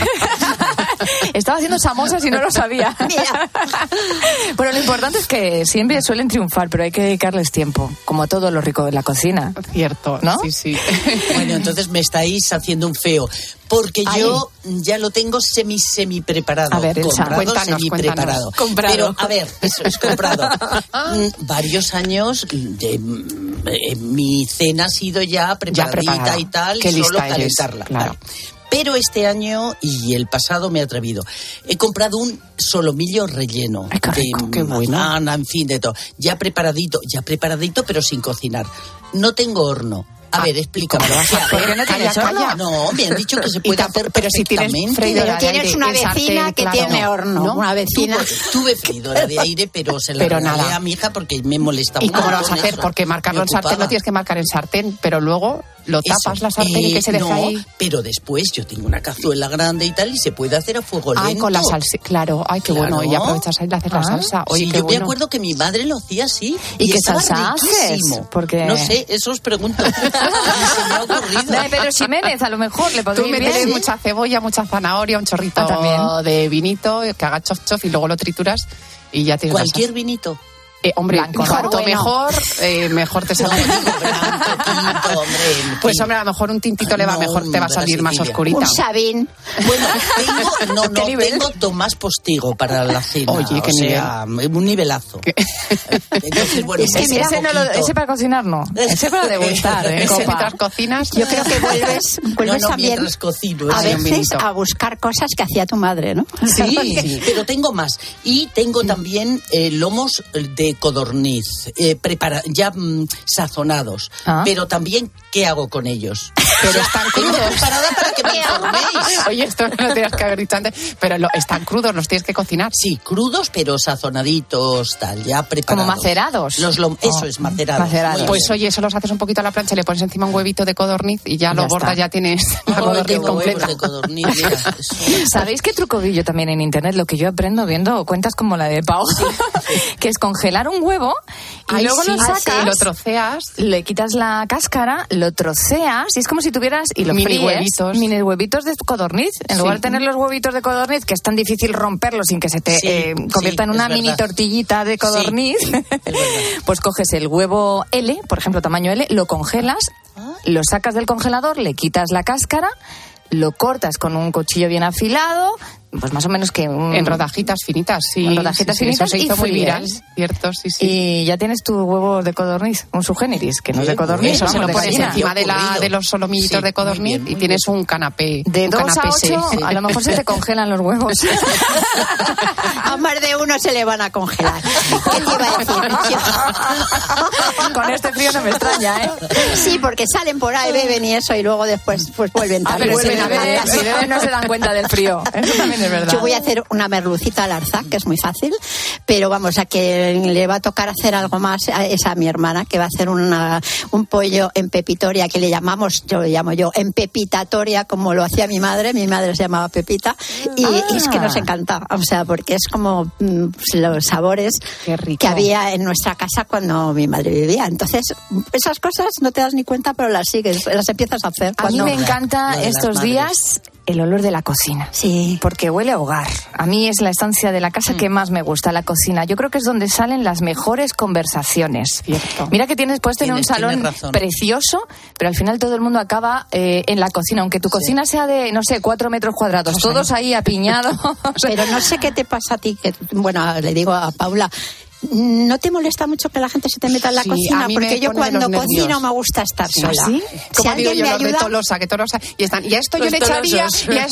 Speaker 1: Estaba haciendo samosas y no lo sabía. Bueno, lo importante es que siempre suelen triunfar, pero hay que dedicarles tiempo, como todo lo rico de la cocina.
Speaker 15: Cierto,
Speaker 1: ¿no?
Speaker 15: Sí.
Speaker 17: Bueno, entonces me estáis haciendo un feo, porque yo ya lo tengo semi preparado.
Speaker 1: A ver, Elsa,
Speaker 17: semi-preparado.
Speaker 4: Comprado.
Speaker 17: Pero, a ver, eso es comprado. Varios años mi cena ha sido ya preparadita y tal,
Speaker 15: Qué
Speaker 17: solo
Speaker 15: lista
Speaker 17: calentarla.
Speaker 15: eres, claro.
Speaker 17: Pero este año y el pasado me he atrevido. He comprado un solomillo relleno.
Speaker 1: Ay, qué rico, qué bueno.
Speaker 17: Banana, en fin, de todo. Ya preparadito, pero sin cocinar. No tengo horno. A ver, explícame.
Speaker 1: ¿Por qué no tienes horno?
Speaker 17: No, me han dicho que se puede hacer
Speaker 15: pero si tienes freidora de aire,
Speaker 16: tienes una vecina que tiene horno.
Speaker 17: ¿no?
Speaker 16: Una vecina.
Speaker 17: Tuve freidora de aire, pero se la regalé a mi hija porque me molestaba.
Speaker 15: ¿Y cómo lo vas a hacer? Porque marcarlo en sartén no tienes que marcar en sartén, pero luego lo tapas la sartén y que se deja ahí.
Speaker 17: Pero después yo tengo una cazuela grande y tal y se puede hacer a fuego lento.
Speaker 15: Ay, con la salsa, claro. Ay, qué bueno. Y aprovechas ahí y le haces la salsa. Oye,
Speaker 17: sí, yo me acuerdo que mi madre lo hacía así.
Speaker 1: ¿Y qué salsa haces?
Speaker 17: Porque... No sé, eso os pregunto. Se me ha ocurrido.
Speaker 1: Pero Ximénez, a lo mejor le podría
Speaker 15: ir bien. Tú metes mucha cebolla, mucha zanahoria, un chorrito de vinito, que haga chof chof y luego lo trituras y ya tienes
Speaker 17: cualquier vinito.
Speaker 15: Hombre,
Speaker 1: blanco,
Speaker 15: cuanto mejor te sale. Pues hombre, a lo mejor un tintito le va mejor, te va a salir más oscurita.
Speaker 16: Un Sabín.
Speaker 17: Bueno, tengo Tomás Postigo para la cena.
Speaker 15: Oye, qué
Speaker 17: nivel. Un nivelazo. Entonces, bueno,
Speaker 1: es que mira, ese para cocinar no. Ese para degustar,
Speaker 15: Ese mientras cocinas.
Speaker 16: Yo creo que vuelves también
Speaker 17: cocino,
Speaker 16: a veces a buscar cosas que hacía tu madre, ¿no?
Speaker 17: Sí, pero tengo más. Y tengo también lomos de codorniz, sazonados. Pero también, ¿qué hago con ellos?
Speaker 15: Pero están crudos.
Speaker 17: Preparada para que me informéis.
Speaker 15: Oye, esto no lo tenías que haber dicho antes. Pero están crudos, los tienes que cocinar.
Speaker 17: Sí, crudos, pero sazonaditos, tal, ya preparados.
Speaker 1: Como macerados.
Speaker 17: Eso es, macerados.
Speaker 15: Pues oye, eso los haces un poquito a la plancha, le pones encima un huevito de codorniz y ya lo bordas, ya tienes la codorniz completa.
Speaker 17: De codorniz,
Speaker 1: ¿Sabéis qué truco vi yo también en internet? Lo que yo aprendo viendo cuentas como la de Pau, que es congelar un huevo y luego lo sacas,
Speaker 15: lo troceas,
Speaker 1: le quitas la cáscara, lo troceas y es como si tuvieras y lo fríes, mini huevitos de codorniz. En lugar de tener los huevitos de codorniz, que es tan difícil romperlos sin que se te convierta en una mini tortillita de codorniz, pues coges el huevo L, por ejemplo, tamaño L, lo congelas, lo sacas del congelador, le quitas la cáscara, lo cortas con un cuchillo bien afilado, pues más o menos que
Speaker 15: en rodajitas finitas, sí.
Speaker 1: En rodajitas finitas,
Speaker 15: eso se hizo muy viral, cierto, sí.
Speaker 1: Y ya tienes tu huevo de codorniz, un subgéneris, que no es de codorniz,
Speaker 15: se lo pones encima de los solomillitos de codorniz y tienes un canapé.
Speaker 1: De 2 a 8, a lo mejor se te congelan los huevos.
Speaker 16: A más de uno se le van a congelar. ¿Qué te iba a decir?
Speaker 1: Con este frío no me extraña, ¿eh?
Speaker 16: Sí, porque salen por ahí, beben y eso, y luego después pues vuelven tarde.
Speaker 1: Pero si beben no se dan cuenta del frío. Eso también
Speaker 15: De verdad.
Speaker 16: Yo voy a hacer una merlucita al arzac, que es muy fácil, pero vamos, a que le va a tocar hacer algo más es a mi hermana, que va a hacer un pollo en pepitoria, que le llamamos, yo lo llamo yo, en pepitatoria, como lo hacía mi madre se llamaba Pepita, y es que nos encanta, o sea, porque es como los sabores que había en nuestra casa cuando mi madre vivía. Entonces, esas cosas no te das ni cuenta, pero las sigues, las empiezas a hacer.
Speaker 1: A mí me encanta estos días el olor de la cocina.
Speaker 16: Sí.
Speaker 1: Porque huele a hogar. A mí es la estancia de la casa que más me gusta, la cocina. Yo creo que es donde salen las mejores conversaciones.
Speaker 15: Cierto.
Speaker 1: Mira que puedes tener un salón precioso, pero al final todo el mundo acaba en la cocina. Aunque tu cocina sea de, no sé, 4 metros cuadrados, todos ahí apiñados.
Speaker 16: Pero no sé qué te pasa a ti, que, bueno, le digo a Paula, ¿no te molesta mucho que la gente se te meta en la cocina? Porque yo cuando cocino me gusta estar sola.
Speaker 15: ¿Sí?
Speaker 16: Si alguien me ayuda...
Speaker 15: que tolosa. Y están, y a esto yo le echaría,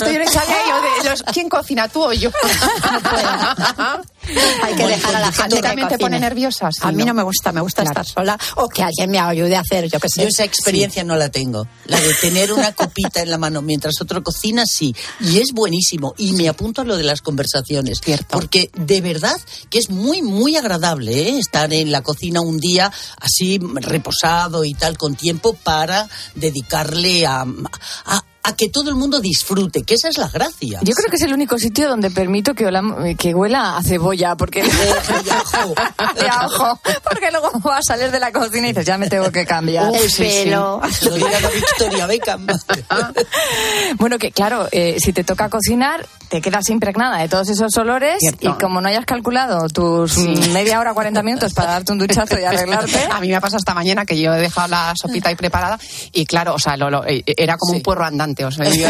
Speaker 15: ¿quién cocina, tú o yo?
Speaker 16: No puedo. Hay que dejar a la gente que
Speaker 15: también te pone nerviosa.
Speaker 16: Sí, a mí no me gusta estar sola, o que alguien me ayude a hacer, yo qué sé.
Speaker 17: Yo esa experiencia no la tengo, la de tener una copita en la mano mientras otro cocina, sí, y es buenísimo, y me apunto a lo de las conversaciones.
Speaker 15: Cierto.
Speaker 17: Porque de verdad que es muy, muy agradable, estar en la cocina un día así reposado y tal, con tiempo para dedicarle a que todo el mundo disfrute, que esa es la gracia.
Speaker 1: Yo creo que es el único sitio donde permito que huela a cebolla, porque de ajo, porque luego vas a salir de la cocina y dices, ya me tengo que cambiar
Speaker 16: el pelo.
Speaker 17: Lo diría la Victoria Beckham.
Speaker 1: Bueno, que claro, si te toca cocinar, te quedas impregnada de todos esos olores. Cierto. Y como no hayas calculado tus media hora, 40 minutos para darte un duchazo y arreglarte.
Speaker 15: A mí me ha pasado esta mañana que yo he dejado la sopita ahí preparada y claro, o sea, era como un puerro andante. O sea, yo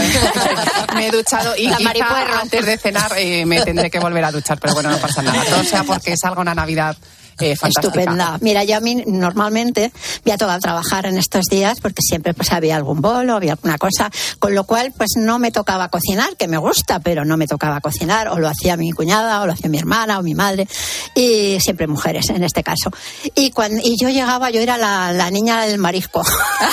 Speaker 15: me he duchado y quizá antes de cenar me tendré que volver a duchar, pero bueno, no pasa nada. Todo sea porque salga una Navidad fantástica.
Speaker 16: Estupenda. Mira, yo a mí normalmente voy a tocar a trabajar en estos días porque siempre pues había algún bolo, había alguna cosa, con lo cual pues no me tocaba cocinar, que me gusta, pero no me tocaba cocinar, o lo hacía mi cuñada, o lo hacía mi hermana, o mi madre, y siempre mujeres en este caso. Y yo llegaba, yo era la niña del marisco,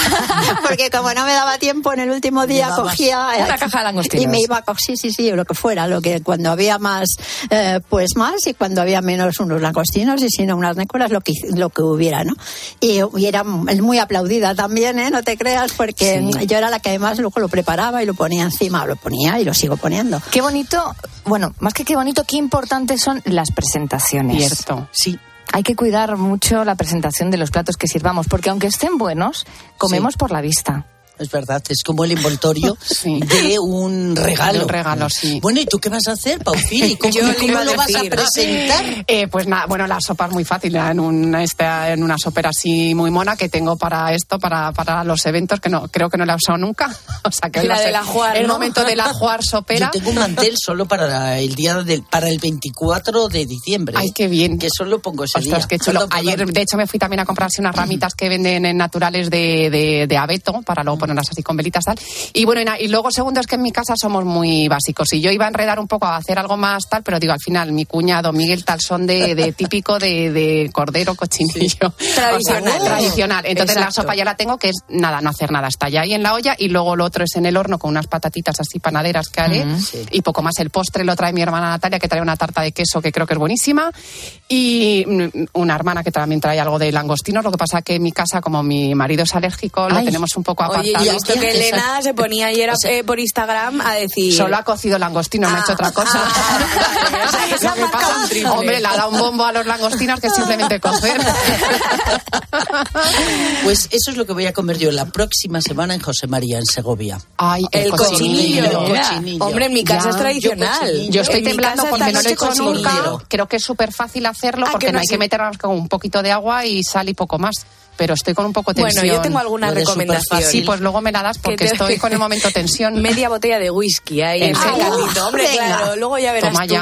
Speaker 16: porque como no me daba tiempo en el último día, cogía
Speaker 1: una caja de langostinos
Speaker 16: y me iba a coger, sí, lo que fuera, lo que cuando había más, pues más, y cuando había menos unos langostinos, y si no unas nécoras, lo que hubiera, ¿no? Y era muy aplaudida también, ¿eh? No te creas, porque yo era la que además luego lo preparaba y lo ponía encima, lo ponía y lo sigo poniendo.
Speaker 1: Qué bonito, bueno, más que qué bonito, qué importantes son las presentaciones.
Speaker 15: Cierto.
Speaker 1: Sí. Hay que cuidar mucho la presentación de los platos que sirvamos, porque aunque estén buenos, comemos por la vista.
Speaker 17: Es verdad, es como el envoltorio de un regalo.
Speaker 15: De un regalo, sí.
Speaker 17: Bueno, ¿y tú qué vas a hacer, Paufili? ¿Cómo lo vas a presentar?
Speaker 15: Pues nada, bueno, la sopa es muy fácil, en una sopera así muy mona que tengo para esto, para los eventos, que no creo que no la he usado nunca. O sea, que
Speaker 1: la del ajuar,
Speaker 15: el momento del ajuar sopera.
Speaker 17: Yo tengo un mantel solo para el día para el 24 de diciembre.
Speaker 15: Ay, qué bien.
Speaker 17: Que solo pongo ese día.
Speaker 15: Qué chulo. Ayer, de hecho, me fui también a comprarse unas ramitas que venden en naturales de abeto, para luego ponerlas así con velitas tal. Y bueno, y luego segundo es que en mi casa somos muy básicos. Y yo iba a enredar un poco a hacer algo más tal, pero digo, al final mi cuñado Miguel tal son de típico de cordero cochinillo.
Speaker 1: Sí. Tradicional.
Speaker 15: Tradicional. Entonces
Speaker 1: exacto.
Speaker 15: La sopa ya la tengo, que es nada, no hacer nada. Está ya ahí en la olla, y luego lo otro es en el horno con unas patatitas así panaderas que haré. Y poco más. El postre lo trae mi hermana Natalia, que trae una tarta de queso que creo que es buenísima. Y una hermana que también trae algo de langostinos. Lo que pasa que en mi casa, como mi marido es alérgico, lo tenemos un poco apartado.
Speaker 4: Oye, y esto que Elena se ponía ayer por Instagram a decir...
Speaker 15: Solo ha cocido langostino, no ha hecho otra cosa. Hombre, le ha dado un bombo a los langostinos, que es simplemente cocer.
Speaker 17: Pues eso es lo que voy a comer yo la próxima semana en José María, en Segovia.
Speaker 15: Ay,
Speaker 4: el cochinillo. Hombre, en mi casa es tradicional.
Speaker 15: Yo estoy temblando porque no lo he hecho nunca. Creo que es súper fácil hacerlo, porque no hay que meternos con un poquito de agua y sal y poco más. Pero estoy con un poco de tensión.
Speaker 4: Bueno, yo tengo alguna recomendación.
Speaker 15: Sí, pues luego me la das, porque estoy con el momento tensión.
Speaker 4: Media botella de whisky ahí en el caldito. Hombre, claro, luego ya verás tú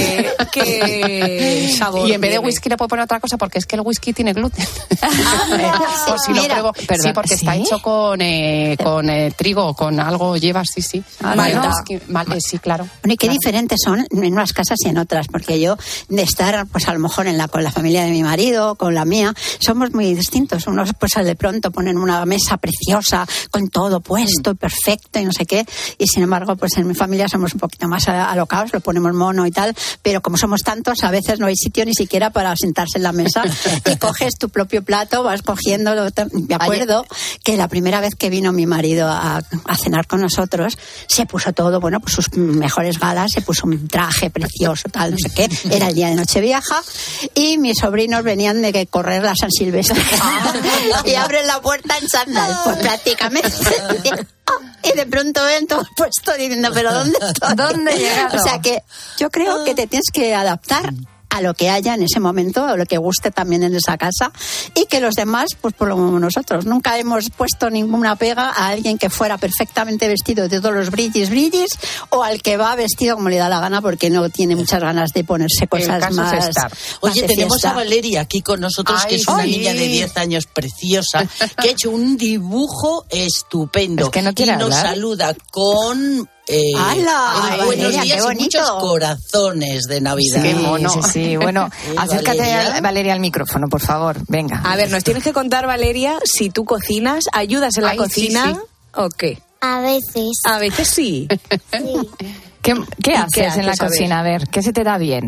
Speaker 4: qué sabor.
Speaker 15: Y en vez de whisky le puedo poner otra cosa, porque es que el whisky tiene gluten. Por si lo pruebo. Sí, porque está hecho con trigo, con algo lleva, sí. Sí, claro.
Speaker 16: Bueno, y qué diferentes son en unas casas y en otras, porque yo, de estar, pues a lo mejor con la familia de mi marido, con la mía, somos muy distintos. pues unos pues de pronto ponen una mesa preciosa con todo puesto, perfecto y no sé qué. Y sin embargo, pues en mi familia somos un poquito más alocados, lo ponemos mono y tal, pero como somos tantos, a veces no hay sitio ni siquiera para sentarse en la mesa y coges tu propio plato, vas cogiendo. Me acuerdo que la primera vez que vino mi marido a cenar con nosotros, se puso todo, bueno, pues sus mejores galas, se puso un traje precioso, tal, no sé qué. Era el día de Nochevieja y mis sobrinos venían de correr la San Silvestre y abren la puerta en chándal, pues prácticamente. Y de pronto ven todo puesto diciendo, ¿pero dónde estoy?
Speaker 1: ¿Dónde llegaron?
Speaker 16: O sea que yo creo que te tienes que adaptar a lo que haya en ese momento, a lo que guste también en esa casa, y que los demás, pues por lo menos nosotros, nunca hemos puesto ninguna pega a alguien que fuera perfectamente vestido de todos los brillis, o al que va vestido como le da la gana porque no tiene muchas ganas de ponerse cosas más.
Speaker 17: Oye,
Speaker 16: más
Speaker 17: tenemos
Speaker 16: fiesta.
Speaker 17: a Valeria aquí con nosotros, que es una niña de 10 años preciosa, que ha hecho un dibujo estupendo.
Speaker 1: Es que no quiere
Speaker 17: y nos
Speaker 1: hablar.
Speaker 17: saluda con...
Speaker 16: ¡Hala!
Speaker 17: buenos
Speaker 16: Valeria,
Speaker 17: días
Speaker 16: qué
Speaker 17: y
Speaker 16: bonito.
Speaker 17: muchos corazones de Navidad.
Speaker 1: Sí, sí. Bueno, acércate,
Speaker 17: Valeria.
Speaker 1: Valeria, al micrófono, por favor. Venga.
Speaker 4: A ver, nos tienes que contar, Valeria, si tú cocinas, ¿ayudas en la
Speaker 15: Ay,
Speaker 4: cocina
Speaker 15: sí.
Speaker 4: o qué?
Speaker 5: A veces.
Speaker 4: A veces sí.
Speaker 5: Sí.
Speaker 1: ¿Qué haces en la
Speaker 4: haces? A ver.
Speaker 1: cocina? A ver, ¿qué se te da bien?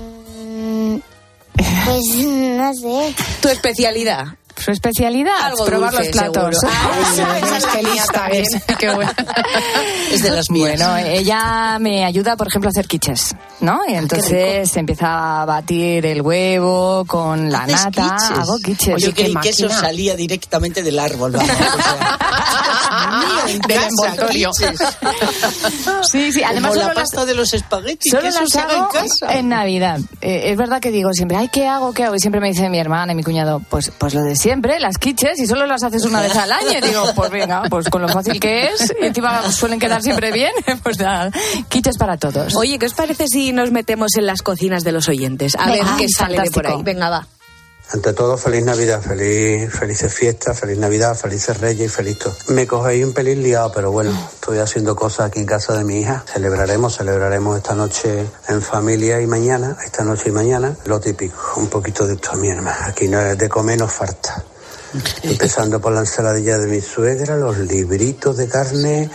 Speaker 5: Pues no sé.
Speaker 4: ¿Tu especialidad?
Speaker 1: Su especialidad,
Speaker 4: Algo
Speaker 1: probar
Speaker 4: dulce,
Speaker 1: los platos.
Speaker 4: seguro.
Speaker 1: Esa es que lista es. Qué bueno.
Speaker 17: Es de las mías.
Speaker 1: Bueno, ella me ayuda, por ejemplo, a hacer quiches, ¿no? Y entonces se empieza a batir el huevo con la
Speaker 17: ¿Haces
Speaker 1: nata.
Speaker 17: quiches?
Speaker 1: Hago quiches.
Speaker 17: Yo creí
Speaker 1: Qué
Speaker 17: que eso
Speaker 1: máquina.
Speaker 17: salía directamente del árbol. Vamos, en
Speaker 1: Del
Speaker 17: casa,
Speaker 1: envoltorio.
Speaker 17: quiches.
Speaker 1: Sí, además
Speaker 17: Como
Speaker 1: solo
Speaker 17: la pasta de los espaguetis,
Speaker 1: Solo
Speaker 17: que eso
Speaker 1: las
Speaker 17: se haga
Speaker 1: hago
Speaker 17: en casa.
Speaker 1: en Navidad. Es verdad que digo siempre, ay, ¿qué hago? Y siempre me dice mi hermana y mi cuñado, pues lo de siempre, las quiches, y solo las haces una vez al año. Y digo, pues venga, pues con lo fácil que es, y encima suelen quedar siempre bien, pues nada, quiches para todos.
Speaker 4: Oye, ¿qué os parece si nos metemos en las cocinas de los oyentes? A
Speaker 1: Venga,
Speaker 4: ver qué sale de por ahí.
Speaker 1: fantástico.
Speaker 4: Venga, va.
Speaker 6: Ante todo, feliz Navidad, felices fiestas, feliz Navidad, felices Reyes y feliz todo. Me cogéis un pelín liado, pero bueno, estoy haciendo cosas aquí en casa de mi hija. Celebraremos esta noche en familia y mañana, lo típico, un poquito de esto, mi hermana. Aquí no es de comer, nos falta. Empezando por la ensaladilla de mi suegra, los libritos de carne,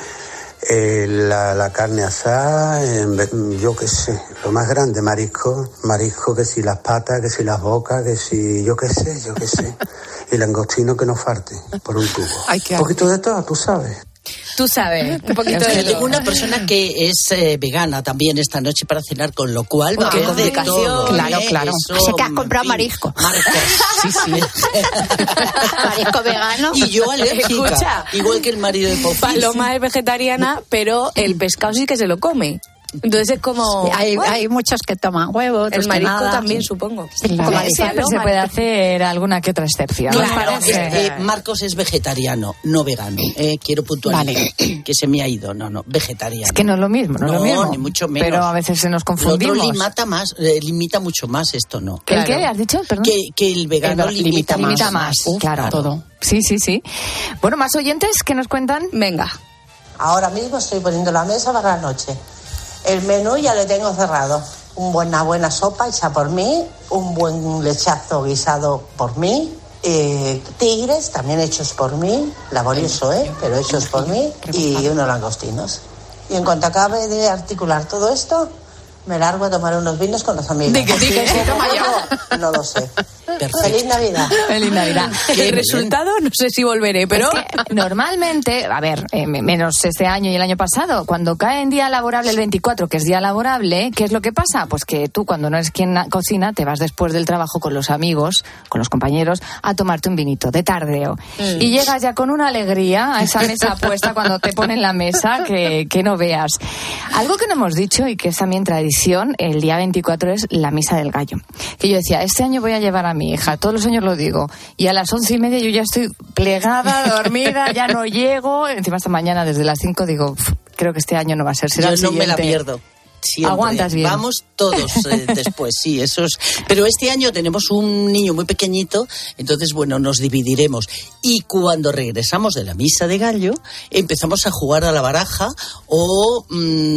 Speaker 6: la carne asada, yo qué sé, lo más grande, marisco, que si las patas, que si las bocas, que si yo qué sé, y langostino que no falte por un tubo. Un poquito de todo, tú sabes.
Speaker 4: Tú sabes, un poquito de
Speaker 17: Tengo
Speaker 4: todo.
Speaker 17: una persona que es vegana también esta noche para cenar, con lo cual va a
Speaker 4: Qué
Speaker 17: haber de
Speaker 4: complicación.
Speaker 17: todo,
Speaker 1: Claro,
Speaker 17: ¿eh?
Speaker 1: claro.
Speaker 17: Eso,
Speaker 16: Así que has comprado
Speaker 17: en fin,
Speaker 16: marisco.
Speaker 17: Sí.
Speaker 16: Marisco vegano.
Speaker 17: Y yo alérgica,
Speaker 4: Escucha.
Speaker 17: igual que el marido de Pofi.
Speaker 4: Paloma es vegetariana, pero el pescado sí que se lo come. Entonces es como...
Speaker 16: Hay muchos que toman huevo, otros
Speaker 4: el
Speaker 16: que
Speaker 4: marisco
Speaker 16: nada.
Speaker 4: también, supongo.
Speaker 1: Claro,
Speaker 4: Como
Speaker 1: siempre se puede hacer alguna que otra excepción.
Speaker 17: Claro,
Speaker 1: ¿Os parece?
Speaker 17: Marcos es vegetariano, no vegano. Quiero puntualizar que se me ha ido. No, vegetariano.
Speaker 1: Es que no es lo mismo, no es lo mismo.
Speaker 17: Ni mucho menos.
Speaker 1: Pero a veces se nos
Speaker 17: Lo
Speaker 1: confundimos.
Speaker 17: otro limita mucho más, esto no.
Speaker 1: ¿El qué has dicho? Perdón.
Speaker 17: Que el vegano limita más.
Speaker 1: Uf, claro. Todo. Sí. Bueno, más oyentes que nos cuentan.
Speaker 4: Venga.
Speaker 7: Ahora mismo estoy poniendo la mesa para la noche. El menú ya lo tengo cerrado. Una buena sopa hecha por mí, un buen lechazo guisado por mí, tigres también hechos por mí, laborioso, pero hechos por mí, y unos langostinos. Y en cuanto acabe de articular todo esto, me largo a tomar unos vinos con los amigos.
Speaker 1: Toma ya.
Speaker 7: No lo sé.
Speaker 17: Perfecto.
Speaker 7: Feliz Navidad.
Speaker 1: Feliz Navidad.
Speaker 4: El resultado no sé si volveré, pero...
Speaker 1: Es que normalmente, a ver, menos este año y el año pasado, cuando cae en día laborable el 24, que es día laborable, ¿qué es lo que pasa? Pues que tú, cuando no eres quien cocina, te vas después del trabajo con los amigos, con los compañeros, a tomarte un vinito de tardeo. Y llegas ya con una alegría a esa mesa puesta cuando te ponen la mesa que no veas. Algo que no hemos dicho y que es también tradición, el día 24 es la misa del gallo. Que yo decía, este año voy a llevar a mi hija, todos los años lo digo, y a las 11:30 yo ya estoy plegada, dormida, ya no llego, encima esta mañana desde las 5 digo, creo que este año no va a ser, será
Speaker 17: Yo
Speaker 1: el
Speaker 17: no me la
Speaker 1: siguiente.
Speaker 17: pierdo. siempre.
Speaker 1: Aguantas bien.
Speaker 17: Vamos todos después, sí, eso es. Pero este año tenemos un niño muy pequeñito, entonces, bueno, nos dividiremos. Y cuando regresamos de la misa de gallo, empezamos a jugar a la baraja o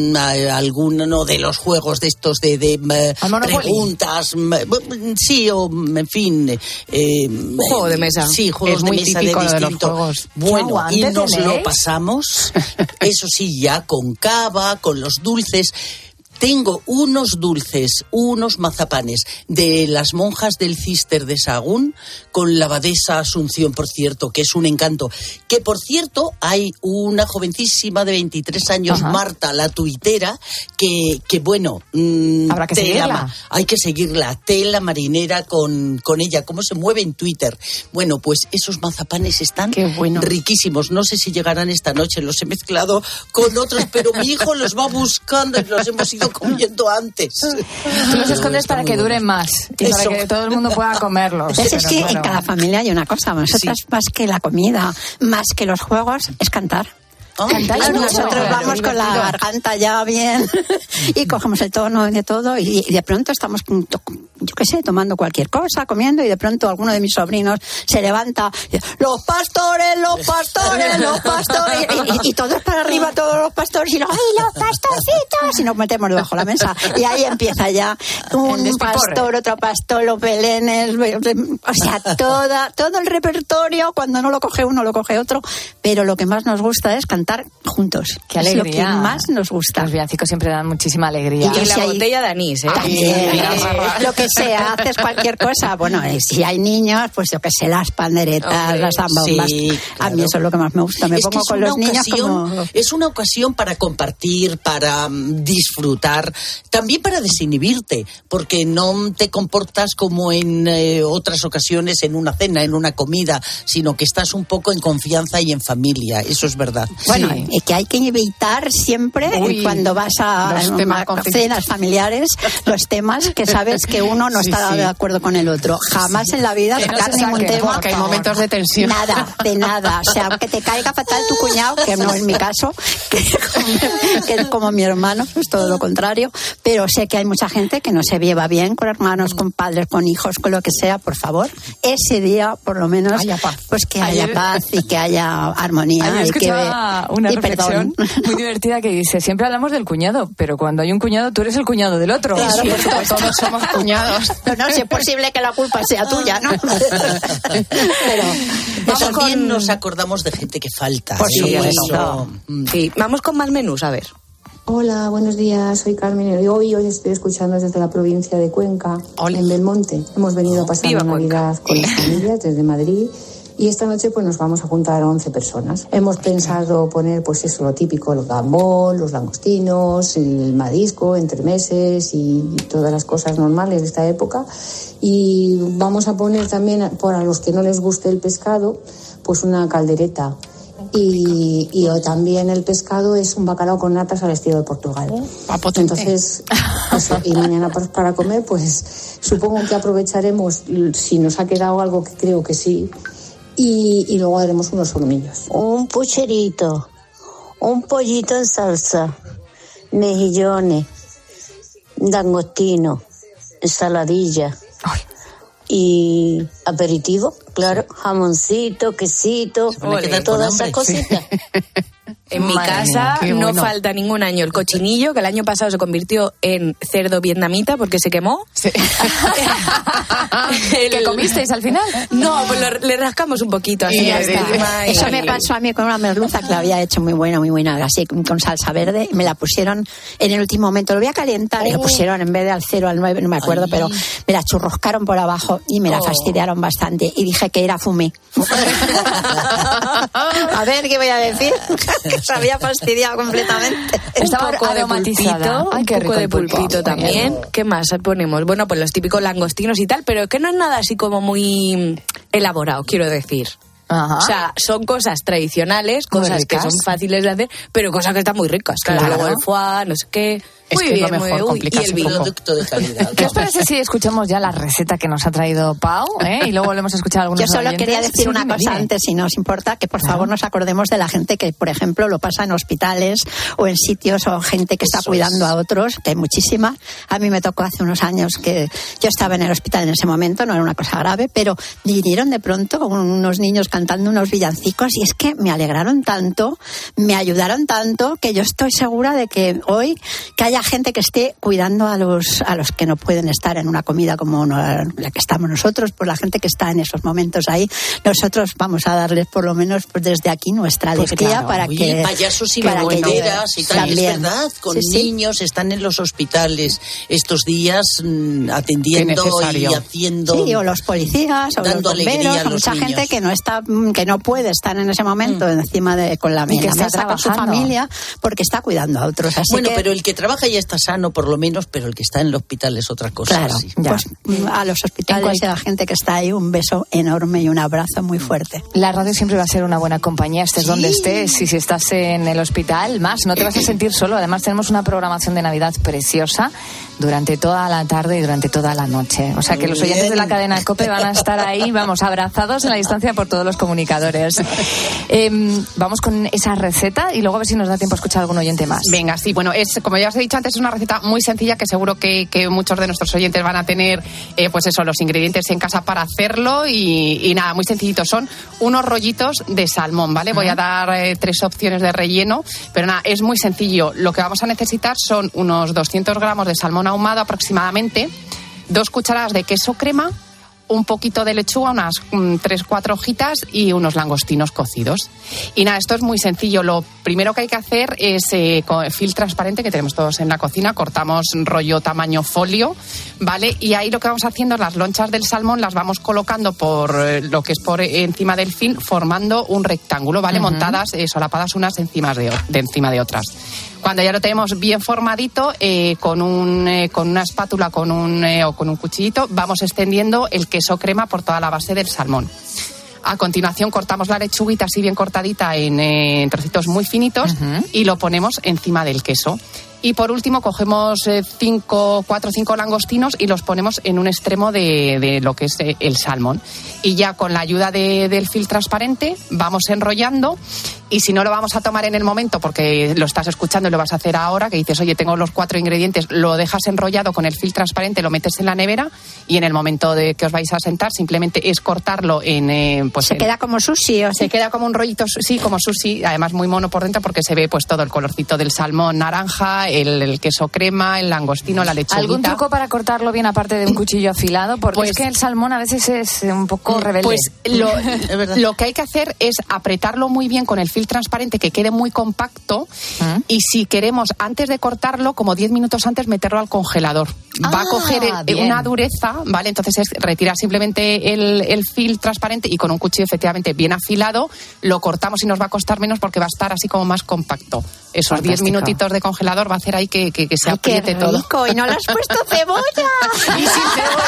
Speaker 17: a alguno de los juegos de estos de preguntas. Sí, o en fin.
Speaker 4: Un juego de mesa.
Speaker 17: Sí, juegos de mesa de distinto. Bueno, y nos lo pasamos, eso sí, ya con cava, con los dulces. Tengo unos dulces, unos mazapanes de las monjas del Cister de Sahagún con la abadesa Asunción, por cierto, que es un encanto. Que, por cierto, hay una jovencísima de 23 años, ajá, Marta, la tuitera, que bueno...
Speaker 1: Habrá que seguirla.
Speaker 17: Hay que seguirla. Tela marinera con ella, cómo se mueve en Twitter. Bueno, pues esos mazapanes están riquísimos. No sé si llegarán esta noche, los he mezclado con otros, pero mi hijo los va buscando y los hemos ido comiendo antes.
Speaker 1: Tú los escondes para que duren más y eso, para que todo el mundo pueda comerlos.
Speaker 16: Es que en cada familia hay una cosa. Nosotras, más que la comida, más que los juegos, es cantar. Nosotros vamos con la garganta ya bien y cogemos el tono de todo y de pronto estamos, yo qué sé, tomando cualquier cosa, comiendo, y de pronto alguno de mis sobrinos se levanta, los pastores, los pastores, los pastores, y todos para arriba, todos los pastores, y ¡ay, los pastorcitos! Y nos metemos debajo de la mesa. Y ahí empieza ya un pastor, otro pastor, los belenes, o sea, todo el repertorio. Cuando no lo coge uno, lo coge otro, pero lo que más nos gusta es cantar juntos.
Speaker 1: Qué alegría.
Speaker 16: Es lo que más nos gusta.
Speaker 1: Los villancicos siempre dan muchísima alegría.
Speaker 4: Y la botella de anís, ¿eh?
Speaker 16: También, lo que sea, haces cualquier cosa. Bueno, si hay niños, pues yo que sé, las panderetas, las zambombas. Sí, claro. A mí eso es lo que más me gusta. Me pongo con los niños como...
Speaker 17: Es una ocasión para compartir, para disfrutar, también para desinhibirte, porque no te comportas como en otras ocasiones, en una cena, en una comida, sino que estás un poco en confianza y en familia. Eso es verdad.
Speaker 16: Bueno, y que hay que evitar siempre, cuando vas a cenas familiares, los temas que sabes que uno no está de acuerdo con el otro. Jamás en la vida sacar ningún tema.
Speaker 15: Porque hay momentos de tensión.
Speaker 16: Nada, de nada. O sea, que te caiga fatal tu cuñado, que no es mi caso, que es como mi hermano, es todo lo contrario. Pero sé que hay mucha gente que no se lleva bien con hermanos, con padres, con hijos, con lo que sea. Por favor, ese día, por lo menos, pues que haya paz y que haya armonía.
Speaker 1: Y que una reflexión muy divertida que dice: siempre hablamos del cuñado, pero cuando hay un cuñado, tú eres el cuñado del otro.
Speaker 16: Claro, todos somos cuñados. Pero no, si es posible que la culpa sea tuya, ¿no?
Speaker 17: Pero también nos acordamos de gente que falta.
Speaker 4: Por supuesto. Sí, vamos con más menús, a ver.
Speaker 8: Hola, buenos días, soy Carmen y hoy estoy escuchando desde la provincia de Cuenca, en Belmonte. Hemos venido a pasar la Navidad con las familias desde Madrid. Y esta noche pues nos vamos a juntar 11 personas. Hemos pensado poner pues eso, lo típico, el gambón, los langostinos, el marisco, entremeses y todas las cosas normales de esta época. Y vamos a poner también, para los que no les guste el pescado, pues una caldereta. Y también el pescado es un bacalao con natas al estilo de Portugal. Entonces, eso, y mañana para comer, pues supongo que aprovecharemos, si nos ha quedado algo, que creo que sí, y luego haremos unos solomillos.
Speaker 5: Un pucherito, un pollito en salsa, mejillones, langostino, ensaladilla. Y aperitivo, claro, jamoncito, quesito, todas esas cositas.
Speaker 4: En mi casa no falta ningún año el cochinillo, que el año pasado se convirtió en cerdo vietnamita porque se quemó. Sí.
Speaker 1: ¿Qué comisteis al final?
Speaker 4: No, pues le rascamos un poquito así.
Speaker 16: Ya está. Eso me pasó a mí con una merluza que la había hecho muy buena, así con salsa verde. Me la pusieron en el último momento, lo voy a calentar, y lo pusieron en vez de al 0 al 9, no me acuerdo, pero me la churroscaron por abajo y me la fastidiaron bastante. Y dije que era fumé. A ver, ¿qué voy a decir? Se había fastidiado completamente.
Speaker 4: Estaba aromatizada. Un poco de pulpito también. ¿Qué más ponemos? Bueno, pues los típicos langostinos y tal, pero que no es nada así como muy elaborado, quiero decir. O sea, son cosas tradicionales, cosas que son fáciles de hacer, pero cosas que están muy ricas. Claro. Luego el foie, no sé qué.
Speaker 15: Es que es lo mejor, complicarse
Speaker 4: y el
Speaker 17: producto de calidad.
Speaker 1: ¿Qué os parece si escuchamos ya la receta que nos ha traído Pau? Y luego volvemos a escuchar algunos.
Speaker 16: Yo solo
Speaker 1: oyentes.
Speaker 16: quería decir una cosa antes, si no os importa, que por favor nos acordemos de la gente que, por ejemplo, lo pasa en hospitales o en sitios o gente que está cuidando a otros, que hay muchísima. A mí me tocó hace unos años que yo estaba en el hospital en ese momento, no era una cosa grave, pero vinieron de pronto unos niños cantando unos villancicos y es que me alegraron tanto, me ayudaron tanto, que yo estoy segura de que hoy que haya gente que esté cuidando a los que no pueden estar en una comida como la que estamos nosotros, pues la gente que está en esos momentos ahí, nosotros vamos a darles por lo menos pues desde aquí nuestra alegría para que
Speaker 17: payasos y banderas y tal, es verdad, con niños están en los hospitales estos días atendiendo y haciendo,
Speaker 16: o los policías o los bomberos, o mucha gente que no puede estar en ese momento encima con la mesa con su familia porque está cuidando a otros. Así
Speaker 17: pero el que trabaja ya está sano por lo menos, pero el que está en el hospital es otra cosa.
Speaker 16: Claro, pues a los hospitales y a la gente que está ahí un beso enorme y un abrazo muy fuerte.
Speaker 1: La radio siempre va a ser una buena compañía, estés donde estés, y si estás en el hospital, más, no te vas a sentir solo. Además tenemos una programación de Navidad preciosa durante toda la tarde y durante toda la noche. O sea que los oyentes de la cadena COPE van a estar ahí, vamos, abrazados en la distancia por todos los comunicadores. Vamos con esa receta y luego a ver si nos da tiempo a escuchar algún oyente más.
Speaker 15: Venga, sí, bueno, como ya os he dicho antes, es una receta muy sencilla que seguro que muchos de nuestros oyentes van a tener, pues eso, los ingredientes en casa para hacerlo y nada, muy sencillito. Son unos rollitos de salmón, ¿vale? Voy a dar 3 opciones de relleno, pero nada, es muy sencillo. Lo que vamos a necesitar son unos 200 gramos de salmón ahumado aproximadamente, 2 cucharadas de queso crema, un poquito de lechuga, unas 3-4 hojitas y unos langostinos cocidos. Y nada, esto es muy sencillo. Lo primero que hay que hacer es con film transparente que tenemos todos en la cocina, cortamos rollo tamaño folio, ¿vale? Y ahí lo que vamos haciendo es las lonchas del salmón las vamos colocando por lo que es por encima del film, formando un rectángulo, ¿vale? Montadas, solapadas unas encima de otras. Cuando ya lo tenemos bien formadito, con una espátula o con un cuchillito, vamos extendiendo el queso crema por toda la base del salmón. A continuación cortamos la lechuguita así bien cortadita en trocitos muy finitos y lo ponemos encima del queso. Y por último cogemos 4 o 5 langostinos y los ponemos en un extremo de lo que es el salmón. Y ya con la ayuda del film transparente vamos enrollando. Y si no lo vamos a tomar en el momento porque lo estás escuchando y lo vas a hacer ahora, que dices, oye, tengo los 4 ingredientes, lo dejas enrollado con el film transparente, lo metes en la nevera y en el momento de que os vais a sentar simplemente es cortarlo en...
Speaker 16: queda como sushi.
Speaker 15: Se queda como un rollito, sí, como sushi, además muy mono por dentro porque se ve pues todo el colorcito del salmón naranja, el queso crema, el langostino, la lechuguita.
Speaker 1: ¿Algún truco para cortarlo bien aparte de un cuchillo afilado? Porque pues, es que el salmón a veces es un poco rebelde.
Speaker 15: Pues lo que hay que hacer es apretarlo muy bien con el film transparente, que quede muy compacto, y si queremos antes de cortarlo, como 10 minutos antes, meterlo al congelador. Va a coger una dureza, ¿vale? Entonces es retirar simplemente el film transparente y con un cuchillo efectivamente bien afilado lo cortamos y nos va a costar menos porque va a estar así como más compacto. Esos 10 minutitos de congelador va a hacer ahí que se apriete todo.
Speaker 16: Y no le has puesto cebolla.
Speaker 15: Y sin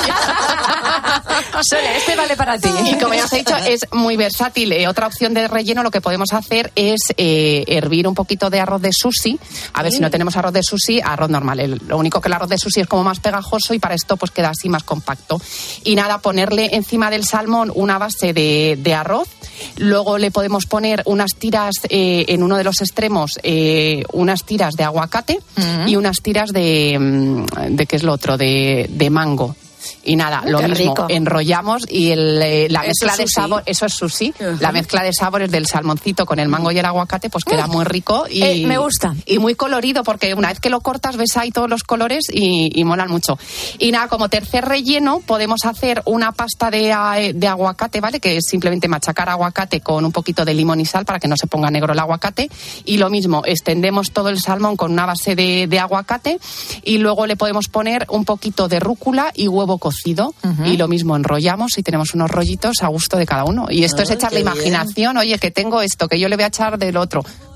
Speaker 15: cebolla.
Speaker 1: Sole, este vale para ti.
Speaker 15: Y como ya os he dicho, es muy versátil. Otra opción de relleno, lo que podemos hacer es hervir un poquito de arroz de sushi. A ver, si no tenemos arroz de sushi, arroz normal. Lo único que el arroz de sushi es como más pegajoso y para esto pues queda así más compacto. Y nada, ponerle encima del salmón una base de arroz. Luego le podemos poner unas tiras en uno de los extremos, unas tiras de aguacate y unas tiras de ¿qué es lo otro? De mango. Y nada, lo mismo, rico. Enrollamos y la mezcla de sabor, eso es sushi, la mezcla de sabores del salmoncito con el mango y el aguacate, pues queda muy rico y
Speaker 1: me gusta.
Speaker 15: Y muy colorido, porque una vez que lo cortas ves ahí todos los colores y molan mucho. Y nada, como tercer relleno podemos hacer una pasta de aguacate, ¿vale? Que es simplemente machacar aguacate con un poquito de limón y sal para que no se ponga negro el aguacate. Y lo mismo, extendemos todo el salmón con una base de aguacate y luego le podemos poner un poquito de rúcula y huevo cocido, y lo mismo enrollamos y tenemos unos rollitos a gusto de cada uno. Y esto es echarle imaginación, oye, que tengo esto, que yo le voy a echar del otro.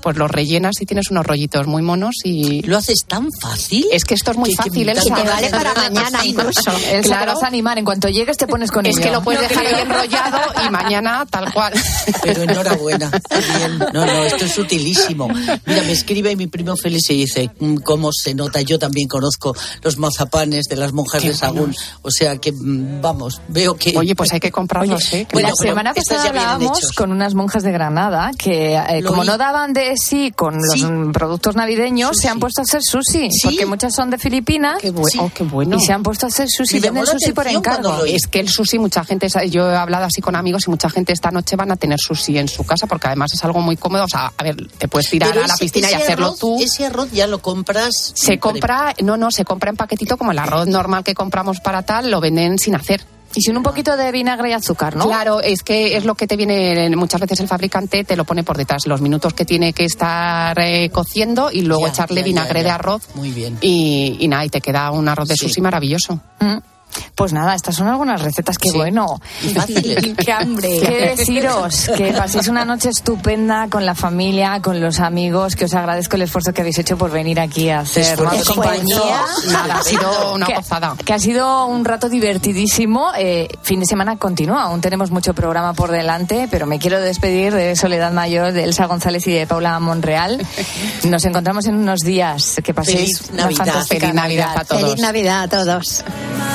Speaker 15: pues los rellenas y tienes unos rollitos muy monos y...
Speaker 17: ¿Lo haces tan fácil?
Speaker 15: Es que esto es muy fácil, Elsa.
Speaker 16: Que te vale para mañana incluso.
Speaker 1: Elsa, claro. Te vas a animar, en cuanto llegues te pones con ello.
Speaker 15: Es que lo puedes dejar ahí enrollado y mañana tal cual.
Speaker 17: Pero enhorabuena. Bien. No, esto es utilísimo. Mira, me escribe mi primo Félix y dice, ¿cómo se nota? Yo también conozco los mazapanes de las monjas de Sagún. O sea que, vamos, veo que...
Speaker 15: Oye, pues hay que comprarlos, ¿eh?
Speaker 1: Bueno, la semana pasada hablábamos con unas monjas de Granada que, como no daban de sí con los productos navideños, se han puesto a hacer sushi. Porque muchas son de Filipinas.
Speaker 15: Qué bueno.
Speaker 1: Y se han puesto a hacer sushi. Venden sushi por encargo.
Speaker 15: Es que el sushi, mucha gente, yo he hablado así con amigos y mucha gente esta noche van a tener sushi en su casa porque además es algo muy cómodo. O sea, a ver, te puedes tirar a la piscina y hacerlo tú.
Speaker 17: ¿Ese arroz ya lo compras?
Speaker 15: Se compra en paquetito como el arroz normal que compramos para tal, lo venden sin hacer.
Speaker 1: Y sin un poquito de vinagre y azúcar, ¿no?
Speaker 15: Claro, es que es lo que te viene, muchas veces el fabricante te lo pone por detrás, los minutos que tiene que estar cociendo y luego echarle vinagre de arroz.
Speaker 17: Muy bien.
Speaker 15: Y nada, y te queda un arroz de sushi maravilloso.
Speaker 1: Pues nada, estas son algunas recetas, qué bueno.
Speaker 4: Qué hambre.
Speaker 1: Qué deciros, que paséis una noche estupenda con la familia, con los amigos, que os agradezco el esfuerzo que habéis hecho por venir aquí a hacer
Speaker 15: compañía. Nada, ha sido una gozada.
Speaker 1: Que ha sido un rato divertidísimo. Fin de semana continúa, aún tenemos mucho programa por delante, pero me quiero despedir de Soledad Mayor, de Elsa González y de Paula Monreal. Nos encontramos en unos días. Que paséis una fantástica Navidad a todos.
Speaker 16: Feliz Navidad a todos.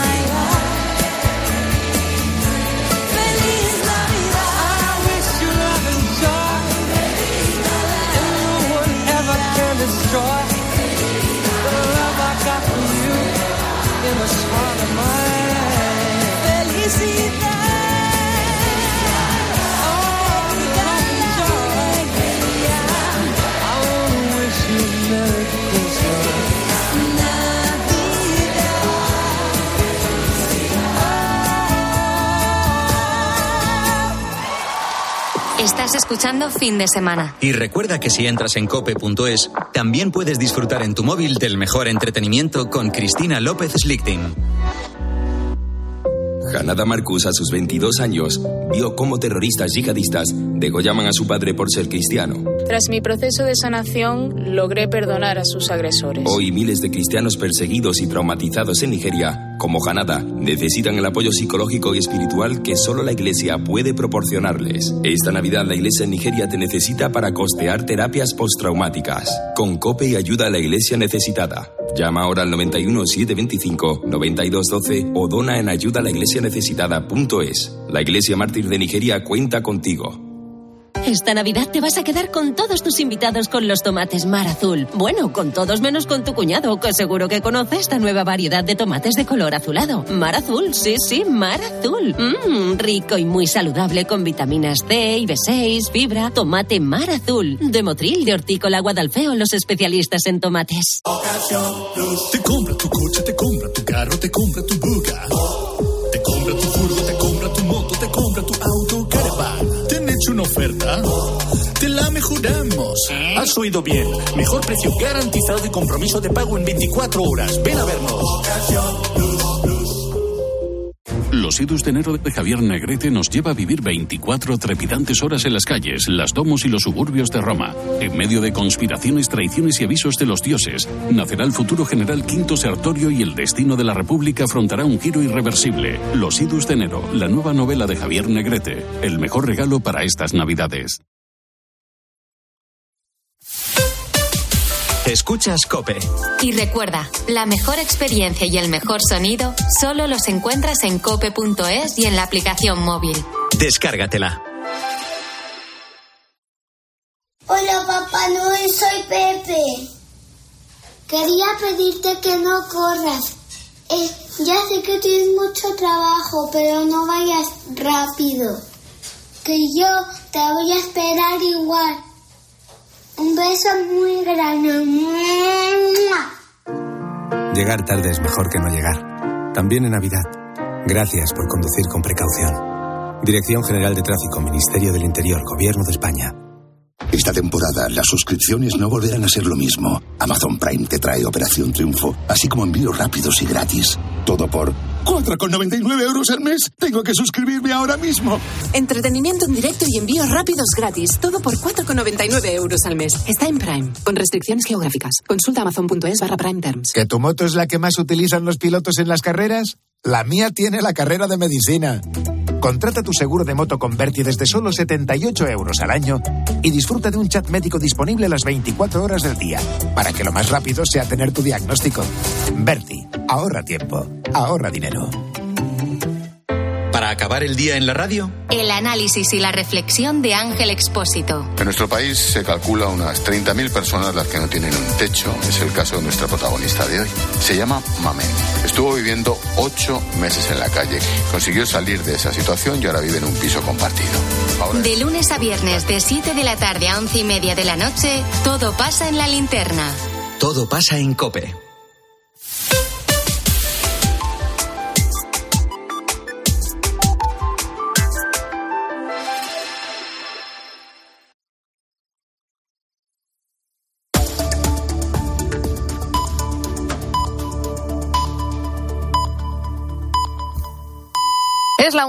Speaker 2: Estás escuchando Fin de Semana.
Speaker 3: Y recuerda que si entras en cope.es, también puedes disfrutar en tu móvil del mejor entretenimiento con Cristina López Slichting.
Speaker 9: Hanada Marcus, a sus 22 años, vio cómo terroristas yihadistas degollaban a su padre por ser cristiano.
Speaker 10: Tras mi proceso de sanación, logré perdonar a sus agresores.
Speaker 9: Hoy miles de cristianos perseguidos y traumatizados en Nigeria, como Hanada, necesitan el apoyo psicológico y espiritual que solo la Iglesia puede proporcionarles. Esta Navidad la Iglesia en Nigeria te necesita para costear terapias postraumáticas. Con COPE y ayuda a la Iglesia necesitada. Llama ahora al 91 725 9212 o dona en ayudalaiglesianecesitada.es. La Iglesia Mártir de Nigeria cuenta contigo.
Speaker 22: Esta Navidad te vas a quedar con todos tus invitados con los tomates Mar Azul. Bueno, con todos menos con tu cuñado, que seguro que conoce esta nueva variedad de tomates de color azulado. Mar Azul, sí, Mar Azul. Rico y muy saludable con vitaminas C y B6, fibra. Tomate Mar Azul. De Motril, de Hortícola Guadalfeo, los especialistas en tomates.
Speaker 11: Te compra tu coche, te compra tu carro, te compra tu buga. Te compra tu furgo, te compra tu moto, te compra tu auto, caravan. ¿Te han hecho una oferta? Te la mejoramos. Has oído bien. Mejor precio garantizado y compromiso de pago en 24 horas. Ven a vernos.
Speaker 23: Los idus de enero de Javier Negrete nos lleva a vivir 24 trepidantes horas en las calles, las domos y los suburbios de Roma. En medio de conspiraciones, traiciones y avisos de los dioses, nacerá el futuro general Quinto Sertorio y el destino de la República afrontará un giro irreversible. Los idus de enero, la nueva novela de Javier Negrete. El mejor regalo para estas Navidades.
Speaker 3: Escuchas COPE.
Speaker 2: Y recuerda, la mejor experiencia y el mejor sonido solo los encuentras en cope.es y en la aplicación móvil.
Speaker 3: Descárgatela.
Speaker 12: Hola, Papá Noel, soy Pepe. Quería pedirte que no corras. Ya sé que tienes mucho trabajo, pero no vayas rápido. Que yo te voy a esperar igual. Un beso muy grande.
Speaker 13: Llegar tarde es mejor que no llegar. También en Navidad. Gracias por conducir con precaución. Dirección General de Tráfico, Ministerio del Interior, Gobierno de España.
Speaker 14: Esta temporada las suscripciones no volverán a ser lo mismo. Amazon Prime te trae Operación Triunfo, así como envíos rápidos y gratis. Todo por
Speaker 11: ¿4,99 € al mes? Tengo que suscribirme ahora mismo.
Speaker 18: Entretenimiento en directo y envíos rápidos gratis. Todo por 4,99 € al mes. Está en Prime, con restricciones geográficas. Consulta amazon.es/Prime Terms.
Speaker 19: ¿Que tu moto es la que más utilizan los pilotos en las carreras? La mía tiene la carrera de medicina. Contrata tu seguro de moto con Berti desde solo 78 € al año y disfruta de un chat médico disponible las 24 horas del día, para que lo más rápido sea tener tu diagnóstico. Berti, ahorra tiempo, ahorra dinero.
Speaker 3: Para acabar el día en la radio,
Speaker 2: el análisis y la reflexión de Ángel Expósito.
Speaker 20: En nuestro país se calcula unas 30.000 personas las que no tienen un techo. Es el caso de nuestra protagonista de hoy. Se llama Mamen. Estuvo viviendo 8 meses en la calle. Consiguió salir de esa situación y ahora vive en un piso compartido.
Speaker 2: De lunes a viernes, de 7 de la tarde a 11:30 de la noche, todo pasa en La Linterna.
Speaker 3: todo pasa en COPE.